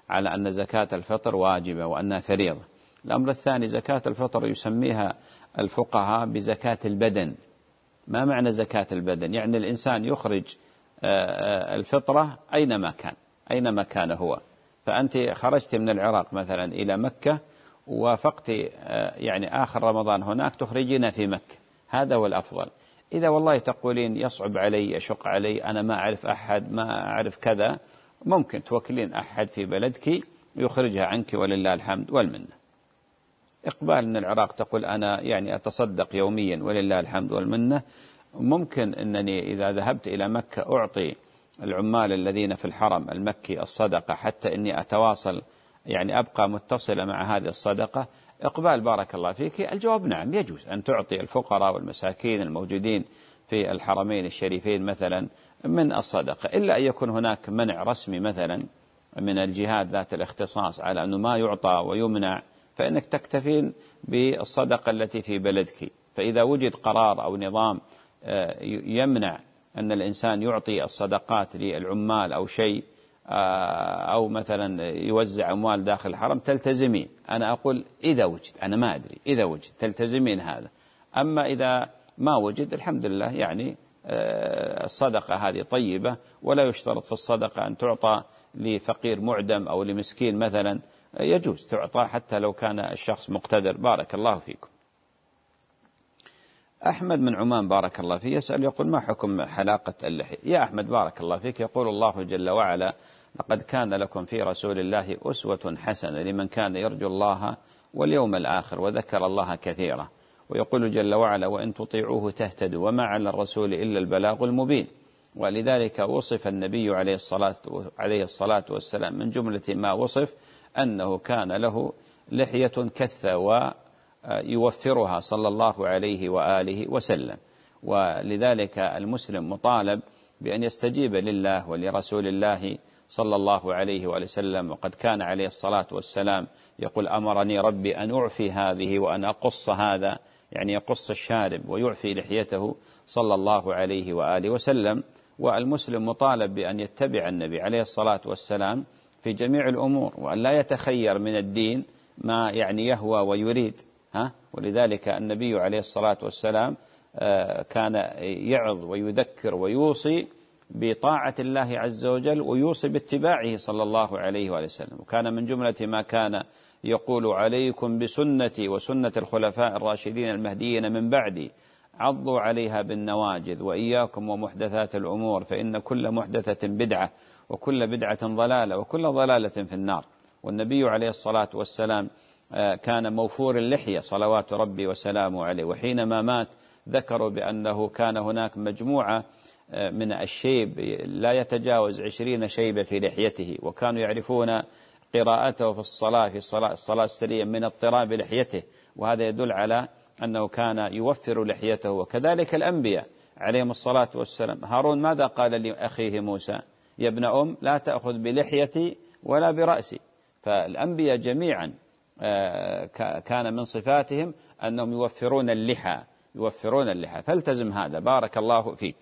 على أن زكاة الفطر واجبة وأنها فريضة. الأمر الثاني زكاة الفطر يسميها الفقهاء بزكاة البدن. ما معنى زكاة البدن؟ يعني الإنسان يخرج الفطرة أينما كان هو. فأنت خرجت من العراق مثلا إلى مكة ووافقت يعني آخر رمضان هناك، تخرجين في مكة، هذا هو الأفضل. إذا والله تقولين يصعب علي، يشق علي، أنا ما أعرف أحد، ما أعرف كذا، ممكن توكلين أحد في بلدك يخرجها عنك ولله الحمد والمنة. إقبال من العراق تقول أنا يعني أتصدق يوميا ولله الحمد والمنة، ممكن أنني إذا ذهبت إلى مكة أعطي العمال الذين في الحرم المكي الصدقة حتى أني أتواصل، يعني أبقى متصلة مع هذه الصدقة. إقبال بارك الله فيك. الجواب نعم، يجوز أن تعطي الفقراء والمساكين الموجودين في الحرمين الشريفين مثلا من الصدقة، إلا أن يكون هناك منع رسمي مثلا من الجهات ذات الاختصاص على أنه ما يعطى ويمنع، فإنك تكتفين بالصدقة التي في بلدك. فإذا وجد قرار أو نظام يمنع أن الإنسان يعطي الصدقات للعمال أو شيء، أو مثلا يوزع أموال داخل الحرم، تلتزمين. أنا أقول إذا وجد، أنا ما أدري، إذا وجد تلتزمين هذا. أما إذا ما وجد الحمد لله، يعني الصدقة هذه طيبة، ولا يشترط في الصدقة أن تعطى لفقير معدم أو لمسكين مثلا، يجوز تعطى حتى لو كان الشخص مقتدر. بارك الله فيكم. أحمد من عمان بارك الله فيه يسأل يقول ما حكم حلاقة اللحية؟ يا أحمد بارك الله فيك، يقول الله جل وعلا لقد كان لكم في رسول الله أسوة حسنة لمن كان يرجو الله واليوم الآخر وذكر الله كثيرا. ويقول جل وعلا وإن تطيعوه تهتدوا وما على الرسول إلا البلاغ المبين. ولذلك وصف النبي عليه الصلاة والسلام من جملة ما وصف أنه كان له لحية كثة ويوفرها صلى الله عليه وآله وسلم. ولذلك المسلم مطالب بأن يستجيب لله ولرسول الله صلى الله عليه وآله وسلم. وقد كان عليه الصلاة والسلام يقول أمرني ربي أن أعفي هذه وأن أقص هذا، يعني يقص الشارب ويعفي لحيته صلى الله عليه وآله وسلم. والمسلم مطالب بأن يتبع النبي عليه الصلاة والسلام في جميع الأمور، وأن لا يتخير من الدين ما يعني يهوى ويريد. ولذلك النبي عليه الصلاة والسلام كان يعظ ويذكر ويوصي بطاعة الله عز وجل، ويوصي باتباعه صلى الله عليه وآله وسلم. وكان من جملة ما كان يقول عليكم بسنتي وسنة الخلفاء الراشدين المهديين من بعدي عضوا عليها بالنواجذ وإياكم ومحدثات الأمور فإن كل محدثة بدعة وكل بدعة ضلالة وكل ضلالة في النار. والنبي عليه الصلاة والسلام كان موفور اللحية صلوات ربي وسلامه عليه. وحينما مات ذكروا بأنه كان هناك مجموعة من الشيب لا يتجاوز 20 شيبة في لحيته، وكانوا يعرفون قراءته في الصلاة السرية من اضطراب لحيته، وهذا يدل على أنه كان يوفر لحيته. وكذلك الأنبياء عليهم الصلاة والسلام. هارون ماذا قال لأخيه موسى؟ يا ابن أم لا تأخذ بلحيتي ولا برأسي. فالأنبياء جميعا كان من صفاتهم أنهم يوفرون اللحى فالتزم هذا. بارك الله فيك.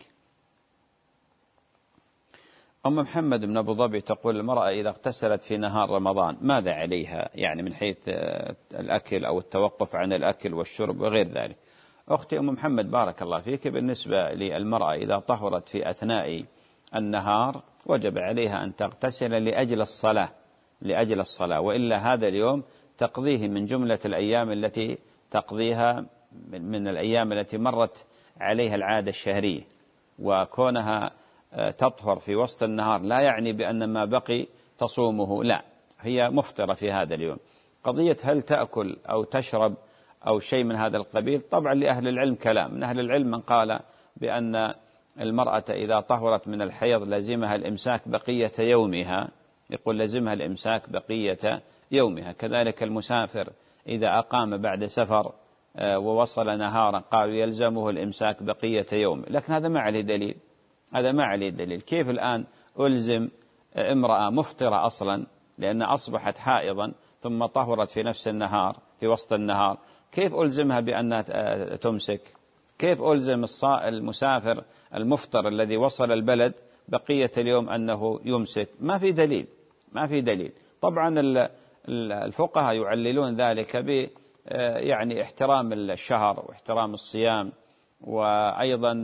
أم محمد بن أبو ظبي تقول المرأة إذا اغتسلت في نهار رمضان ماذا عليها، يعني من حيث الأكل أو التوقف عن الأكل والشرب وغير ذلك؟ أختي أم محمد بارك الله فيك، بالنسبة للمرأة إذا طهرت في أثناء النهار وجب عليها أن تغتسل لأجل الصلاة، وإلا هذا اليوم تقضيه من جملة الأيام التي تقضيها من الأيام التي مرت عليها العادة الشهرية. وكونها تطهر في وسط النهار لا يعني بأن ما بقي تصومه، لا، هي مفطرة في هذا اليوم. قضية هل تأكل أو تشرب أو شيء من هذا القبيل، طبعا لأهل العلم كلام. من أهل العلم من قال بأن المرأة إذا طهرت من الحيض لزمها الإمساك بقية يومها، يقول لزمها الإمساك بقية يومها. كذلك المسافر إذا أقام بعد سفر ووصل نهارا قالوا يلزمه الإمساك بقية يوم، لكن هذا ما عليه دليل. كيف الآن ألزم امرأة مفطرة أصلا لأن أصبحت حائضا ثم طهرت في نفس النهار في وسط النهار، كيف ألزمها بأنها تمسك؟ كيف ألزم المسافر المفطر الذي وصل البلد بقية اليوم أنه يمسك؟ ما في دليل. طبعا الفقهاء يعللون ذلك ب يعني احترام الشهر واحترام الصيام، وأيضا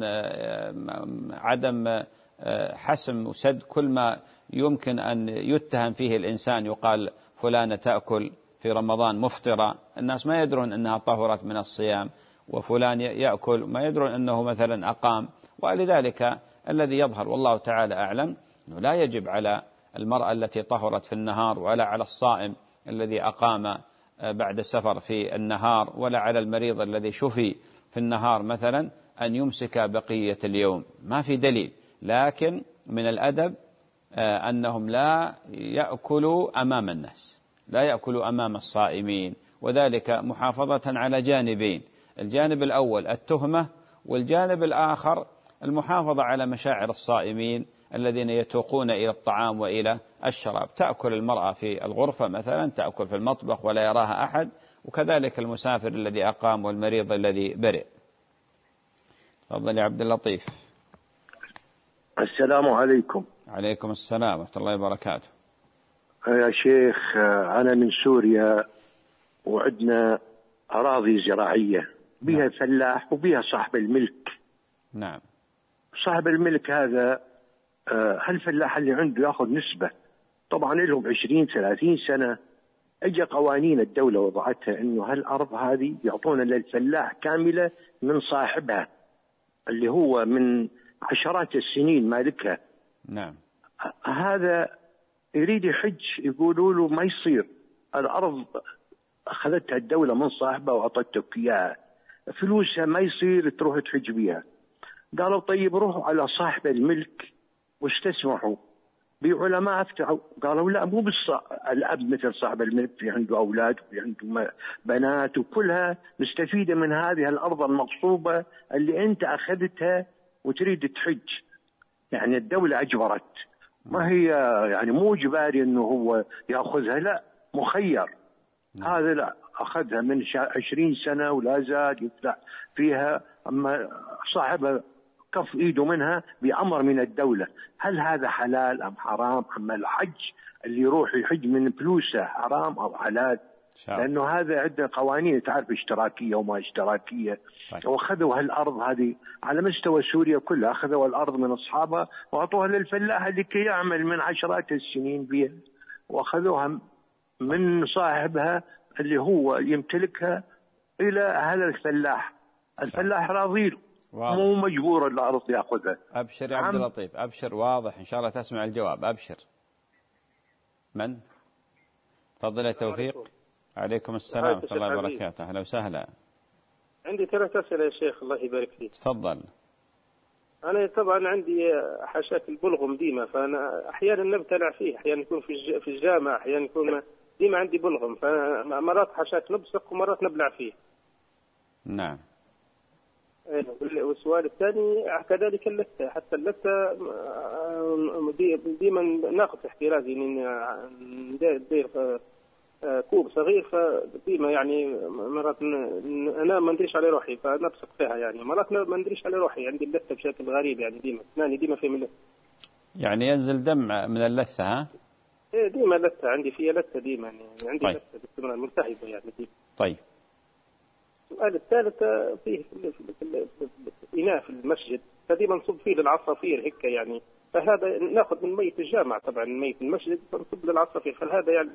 عدم حسم وسد كل ما يمكن أن يتهم فيه الإنسان، يقال فلانة تأكل في رمضان مفطرة، الناس ما يدرون أنها طهرت من الصيام، وفلان يأكل ما يدرون أنه مثلا أقام. ولذلك الذي يظهر والله تعالى أعلم أنه لا يجب على المرأة التي طهرت في النهار، ولا على الصائم الذي أقام بعد السفر في النهار، ولا على المريض الذي شفي في النهار مثلا أن يمسك بقية اليوم، ما في دليل. لكن من الأدب أنهم لا يأكلوا أمام الناس، لا يأكلوا أمام الصائمين، وذلك محافظة على جانبين: الجانب الأول التهمة، والجانب الآخر المحافظة على مشاعر الصائمين الذين يتوقون إلى الطعام وإلى الشراب. تأكل المرأة في الغرفة مثلا، تأكل في المطبخ ولا يراها أحد، وكذلك المسافر الذي أقام والمريض الذي برئ. تفضل يا عبد اللطيف. السلام عليكم. عليكم السلام ورحمة الله وبركاته. يا شيخ، أنا من سوريا، وعندنا أراضي زراعية بها فلاح وبها صاحب الملك. نعم. صاحب الملك هذا هالفلاح اللي عنده ياخذ نسبة، طبعا لهم 20-30 سنة اجى قوانين الدولة وضعتها انه هالارض هذه يعطونا للفلاح كاملة من صاحبها اللي هو من عشرات السنين مالكها. نعم. هذا يريد يحج، يقولوا له ما يصير، الارض اخذتها الدولة من صاحبها واعطتك اياها، فلوسها ما يصير تروح تحج بيها. قالوا طيب روحوا على صاحب الملك واستسمحوا. بعلماء افتحوا قالوا لا، مو الاب مثل صاحب الملك، في عنده اولاد وفي عنده بنات، وكلها مستفيده من هذه الارض المغصوبه اللي انت اخذتها وتريد تحج. يعني الدوله اجبرت، ما هي يعني مو اجباري انه هو ياخذها، لا مخير. هذا لا، اخذها من 20 سنه ولا زاد يطلع فيها، اما صاحبها كف ايده منها بأمر من الدولة. هل هذا حلال ام حرام؟ اما الحج اللي يروح يحج من فلوسه حرام او حلال؟ لانه هذا عندنا قوانين تعرف اشتراكية وما اشتراكية. واخذوا هالارض هذه على مستوى سوريا كلها، اخذوا الارض من اصحابها واعطوها للفلاح اللي كي يعمل من عشرات السنين بها، واخذوها من صاحبها اللي هو يمتلكها الى هذا الفلاح. الفلاح راضي له، مو مجبور الأرض يأخذها. أبشر يا عبد اللطيف، أبشر، واضح إن شاء الله تسمع الجواب. أبشر. من؟ تفضل يا توفيق. عليكم السلام ورحمة الله وبركاته. أهلا وسهلا. عندي 3 أسئلة يا شيخ، الله يبارك فيك. تفضل. أنا طبعا عندي حاشاك البلغم ديما، فأنا أحيانا نبتلع فيه، أحيانا يكون في الجامعة، أحيانا يكون ديما عندي بلغم، فمرات حاشاك نبصق ومرات نبلع فيه. نعم. والسؤال الثاني كذلك اللثة، حتى اللثة ديما ناخذ احتراز، يعني ندير كوب صغير، فديما يعني مرات انا ما ندريش على روحي فنبصق فيها، يعني مرات ما ندريش على روحي، عندي اللثة بشكل غريب، يعني ديما اسناني ديما في اللثة، يعني ينزل دم من اللثة. ها؟ ايه ديما لثة عندي، فيها لثة ديما، يعني عندي طيب. لثة باستمرار ملتهبة يعني ديما. طيب. السؤال الثالث فيه في الإناء في المسجد، فديما نصب فيه للعصافير هيك يعني، فهذا ناخذ من ميت الجامع طبعا، ميت المسجد فنصب للعصافير، فهذا يعني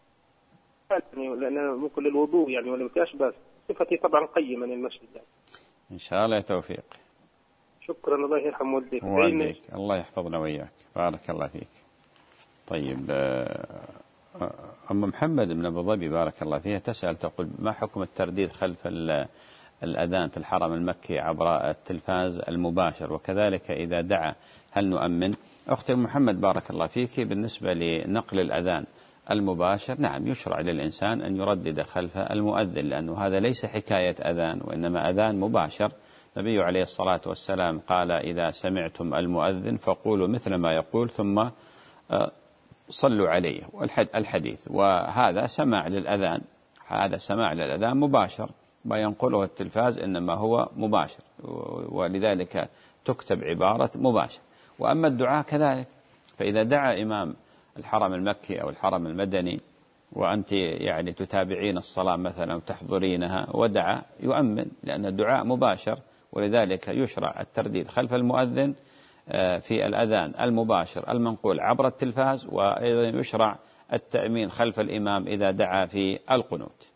لأنه ممكن للوضوء يعني ولا مفيهاش بس، صفتي طبعا قيمة للمسجد يعني. إن شاء الله يا توفيق. شكرا، الله يرحم والديك. الله يحفظنا وإياك، بارك الله فيك. طيب، أم محمد من أبو ظبي بارك الله فيها تسأل تقول: ما حكم الترديد خلف الأذان في الحرم المكي عبر التلفاز المباشر، وكذلك إذا دعا هل نؤمن؟ أختي محمد بارك الله فيك، بالنسبة لنقل الأذان المباشر نعم يشرع للإنسان أن يردد خلف المؤذن، لأنه هذا ليس حكاية أذان وإنما أذان مباشر. النبي عليه الصلاة والسلام قال: إذا سمعتم المؤذن فقولوا مثل ما يقول ثم صلوا عليه، الحديث. وهذا سماع للأذان، هذا سماع للأذان مباشر، ما ينقله التلفاز إنما هو مباشر، ولذلك تكتب عبارة مباشر. وأما الدعاء كذلك، فإذا دعا إمام الحرم المكي أو الحرم المدني وأنت يعني تتابعين الصلاة مثلا وتحضرينها ودعا يؤمن، لأن الدعاء مباشر، ولذلك يشرع الترديد خلف المؤذن في الأذان المباشر المنقول عبر التلفاز، وأيضا يشرع التأمين خلف الإمام إذا دعا في القنوت.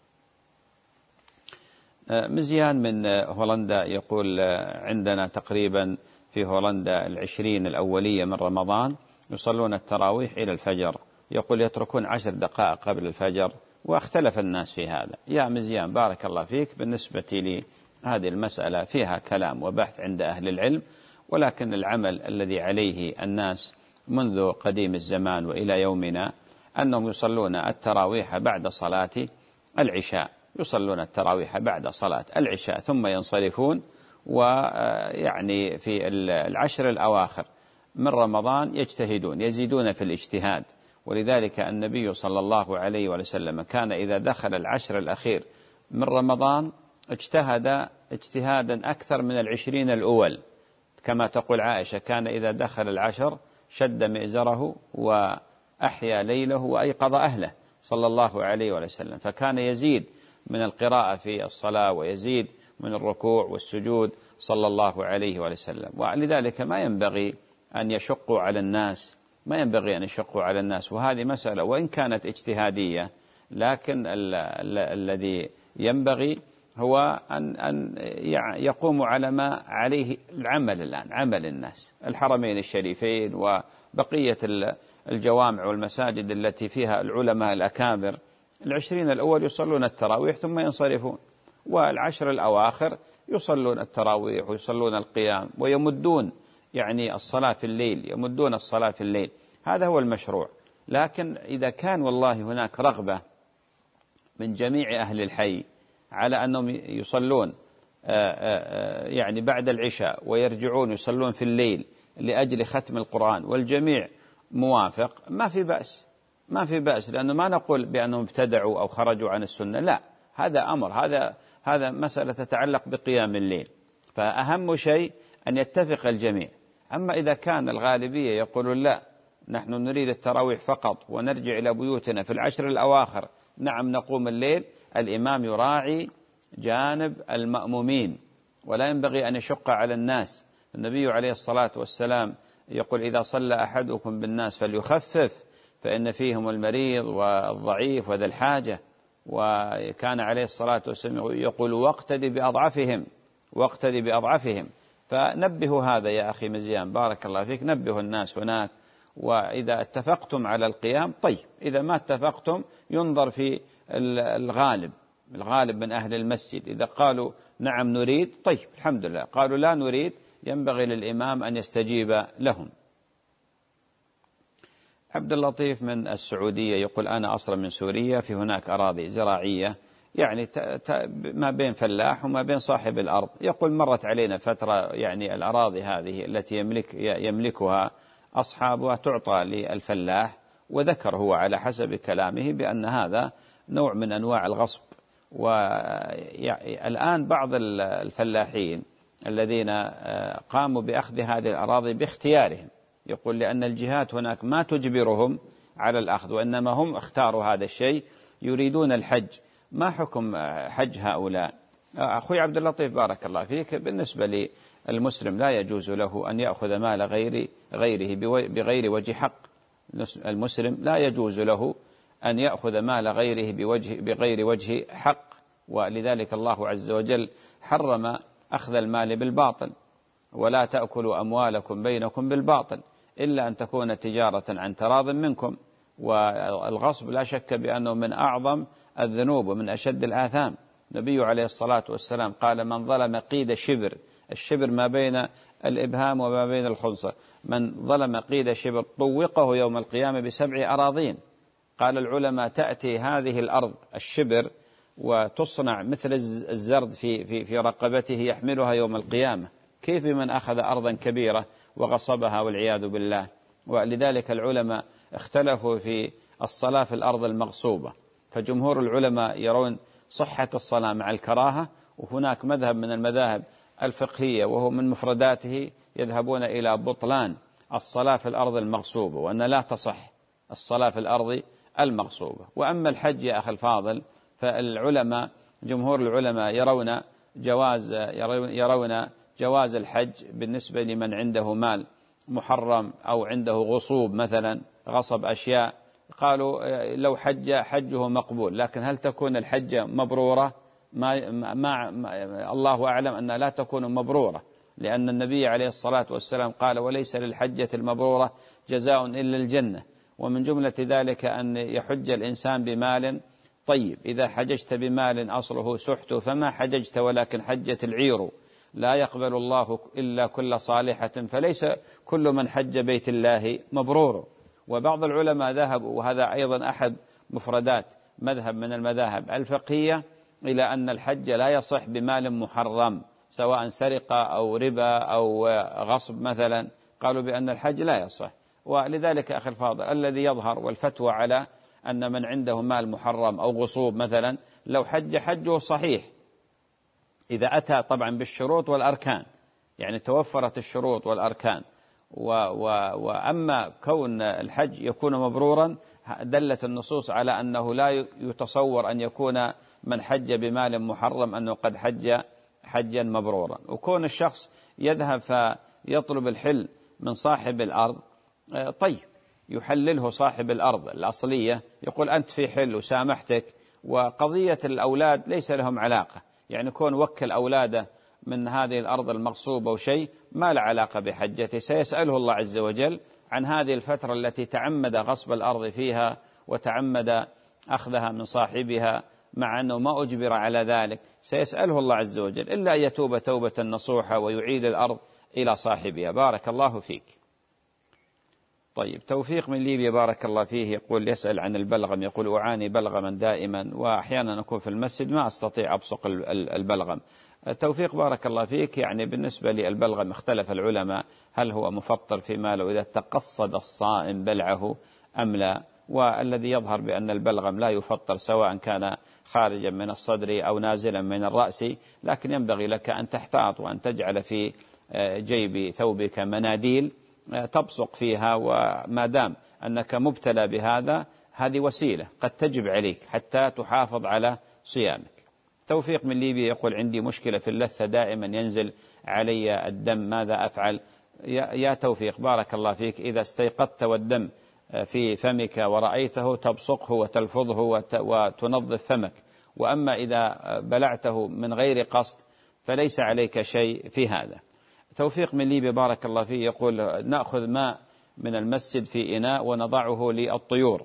مزيان من هولندا يقول عندنا تقريبا في هولندا 20 الأولية من رمضان يصلون التراويح إلى الفجر، يقول يتركون 10 دقائق قبل الفجر، واختلف الناس في هذا. يا مزيان بارك الله فيك، بالنسبة لي هذه المسألة فيها كلام وبحث عند أهل العلم، ولكن العمل الذي عليه الناس منذ قديم الزمان وإلى يومنا أنهم يصلون التراويح بعد صلاة العشاء، يصلون التراويح بعد صلاة العشاء ثم ينصرفون، ويعني في 10 الأواخر من رمضان يجتهدون يزيدون في الاجتهاد. ولذلك النبي صلى الله عليه وسلم كان إذا دخل 10 الأخير من رمضان اجتهد اجتهادا أكثر من 20 الأول، كما تقول عائشة كان إذا دخل 10 شد مئزره وأحيا ليله وأيقظ أهله صلى الله عليه وسلم، فكان يزيد من القراءة في الصلاة ويزيد من الركوع والسجود صلى الله عليه وسلم. ولذلك ما ينبغي أن يشقوا على الناس، ما ينبغي أن يشقوا على الناس، وهذه مسألة وإن كانت اجتهادية، لكن الذي ينبغي هو أن يقوم على ما عليه العمل الآن، عمل الناس. الحرمين الشريفين وبقية الجوامع والمساجد التي فيها العلماء الأكابر 20 الأول يصلون التراويح ثم ينصرفون، وال10 الأواخر يصلون التراويح ويصلون القيام ويمدون يعني الصلاة في الليل، يمدون الصلاة في الليل، هذا هو المشروع. لكن إذا كان والله هناك رغبة من جميع أهل الحي على أنهم يصلون يعني بعد العشاء ويرجعون يصلون في الليل لأجل ختم القرآن والجميع موافق، ما في بأس، ما في بأس، لأنه ما نقول بأنهم ابتدعوا أو خرجوا عن السنة، لا، هذا أمر، هذا مسألة تتعلق بقيام الليل، فأهم شيء أن يتفق الجميع. أما إذا كان الغالبية يقولون لا، نحن نريد التراويح فقط ونرجع إلى بيوتنا في 10 الأواخر، نعم نقوم الليل، الإمام يراعي جانب المأمومين ولا ينبغي أن يشق على الناس. النبي عليه الصلاة والسلام يقول إذا صلى أحدكم بالناس فليخفف فإن فيهم المريض والضعيف وذا الحاجة، وكان عليه الصلاة والسلام يقول واقتدي بأضعفهم، واقتدي بأضعفهم. فنبهوا هذا يا أخي مزيان بارك الله فيك، نبهوا الناس هناك، وإذا اتفقتم على القيام طيب، إذا ما اتفقتم ينظر في الغالب من أهل المسجد، إذا قالوا نعم نريد طيب الحمد لله، قالوا لا نريد ينبغي للإمام أن يستجيب لهم. عبد اللطيف من السعودية يقول أنا أصلا من سوريا، في هناك أراضي زراعية يعني ما بين فلاح وما بين صاحب الأرض، يقول مرت علينا فترة يعني الأراضي هذه التي يملكها أصحابها تعطى للفلاح، وذكر هو على حسب كلامه بأن هذا نوع من أنواع الغصب. والآن بعض الفلاحين الذين قاموا بأخذ هذه الأراضي باختيارهم، يقول لأن الجهات هناك ما تجبرهم على الأخذ، وإنما هم اختاروا هذا الشيء، يريدون الحج. ما حكم حج هؤلاء؟ أخوي عبد اللطيف بارك الله فيك، بالنسبة للمسلم لا يجوز له أن يأخذ مال غيره بغير وجه حق. المسلم لا يجوز له أن يأخذ مال غيره بغير وجه حق، ولذلك الله عز وجل حرم أخذ المال بالباطل، ولا تأكلوا أموالكم بينكم بالباطل إلا أن تكون تجارة عن تراض منكم. والغصب لا شك بأنه من أعظم الذنوب ومن أشد الآثام. النبي عليه الصلاة والسلام قال من ظلم قيد شبر، الشبر ما بين الإبهام وما بين الخنصر، من ظلم قيد شبر طوقه يوم القيامة ب7 أراضين. قال العلماء تأتي هذه الأرض الشبر وتصنع مثل الزرد في رقبته يحملها يوم القيامة، كيف من أخذ أرضا كبيرة وغصبها والعياذ بالله. ولذلك العلماء اختلفوا في الصلاة في الأرض المغصوبة، فجمهور العلماء يرون صحة الصلاة مع الكراهة، وهناك مذهب من المذاهب الفقهية وهو من مفرداته يذهبون إلى بطلان الصلاة في الأرض المغصوبة، وأن لا تصح الصلاة في الأرض المغصوبة. وأما الحج يا أخي الفاضل، فالعلماء جمهور العلماء يرون جواز الحج بالنسبة لمن عنده مال محرم أو عنده غصوب، مثلا غصب أشياء، قالوا لو حجه مقبول. لكن هل تكون الحجة مبرورة؟ الله أعلم أنها لا تكون مبرورة، لأن النبي عليه الصلاة والسلام قال: وليس للحجة المبرورة جزاء إلا الجنة. ومن جملة ذلك أن يحج الإنسان بمال طيب. إذا حججت بمال أصله سحت فما حججت ولكن حجت العير، لا يقبل الله إلا كل صالحة، فليس كل من حج بيت الله مبرور. وبعض العلماء ذهبوا، وهذا أيضا أحد مفردات مذهب من المذاهب الفقهية، إلى أن الحج لا يصح بمال محرم، سواء سرقة أو ربا أو غصب مثلا، قالوا بأن الحج لا يصح. ولذلك أخي الفاضل الذي يظهر والفتوى على أن من عنده مال محرم أو غصوب مثلا لو حجه صحيح، إذا أتى طبعا بالشروط والأركان، يعني توفرت الشروط والأركان. وأما كون الحج يكون مبرورا دلت النصوص على أنه لا يتصور أن يكون من حج بمال محرم أنه قد حج حجا مبرورا. وكون الشخص يذهب فيطلب الحل من صاحب الأرض، طيب يحلله صاحب الأرض الأصلية، يقول أنت في حل وسامحتك. وقضية الأولاد ليس لهم علاقة، يعني كون وكل أولاده من هذه الأرض المغصوبة وشيء ما له علاقة بحجته، سيسأله الله عز وجل عن هذه الفترة التي تعمد غصب الأرض فيها وتعمد أخذها من صاحبها، مع أنه ما أجبر على ذلك، سيسأله الله عز وجل، إلا أن يتوب توبة نصوحة ويعيد الأرض إلى صاحبها. بارك الله فيك. طيب، توفيق من ليبيا بارك الله فيه يقول، يسأل عن البلغم، يقول: أعاني بلغما دائما وأحيانا أكون في المسجد ما أستطيع أبصق البلغم. توفيق بارك الله فيك، يعني بالنسبة للبلغم اختلف العلماء هل هو مفطر فيما لو إذا تقصد الصائم بلعه أم لا. والذي يظهر بأن البلغم لا يفطر سواء كان خارجا من الصدر أو نازلا من الرأس، لكن ينبغي لك أن تحتاط وأن تجعل في جيب ثوبك مناديل تبصق فيها، وما دام أنك مبتلى بهذا هذه وسيلة قد تجب عليك حتى تحافظ على صيامك. توفيق من ليبيا يقول: عندي مشكلة في اللثة، دائما ينزل علي الدم، ماذا أفعل؟ يا توفيق بارك الله فيك، إذا استيقظت والدم في فمك ورأيته تبصقه وتلفظه وتنظف فمك. وأما إذا بلعته من غير قصد فليس عليك شيء في هذا. توفيق من ليبيا بارك الله فيه يقول: نأخذ ماء من المسجد في إناء ونضعه للطيور،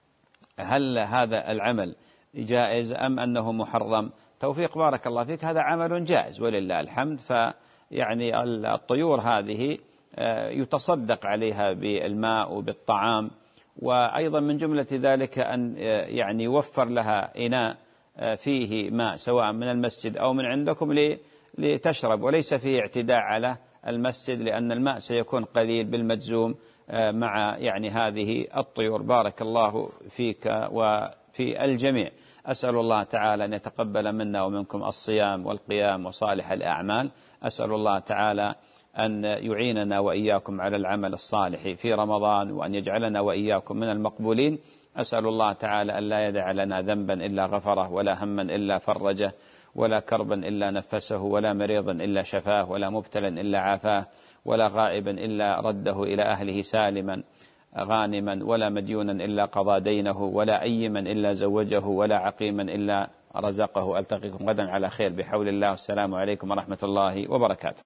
هل هذا العمل جائز أم أنه محرم؟ توفيق بارك الله فيك، هذا عمل جائز ولله الحمد. فيعني الطيور هذه يتصدق عليها بالماء وبالطعام، وأيضا من جملة ذلك أن يعني يوفر لها إناء فيه ماء سواء من المسجد أو من عندكم لتشرب، وليس فيه اعتداء على المسجد، لأن الماء سيكون قليل بالمجزوم مع يعني هذه الطيور. بارك الله فيك وفي الجميع. أسأل الله تعالى أن يتقبل منا ومنكم الصيام والقيام وصالح الأعمال. أسأل الله تعالى أن يعيننا وإياكم على العمل الصالح في رمضان، وأن يجعلنا وإياكم من المقبولين. أسأل الله تعالى أن لا يدع لنا ذنبا إلا غفره، ولا هما إلا فرجه، ولا كربا إلا نفسه، ولا مريضا إلا شفاه، ولا مبتلا إلا عافاه، ولا غائبا إلا رده إلى أهله سالما غانما، ولا مديونا إلا قضى دينه، ولا أيما إلا زوجه، ولا عقيما إلا رزقه. ألتقيكم غدا على خير بحول الله. والسلام عليكم ورحمة الله وبركاته.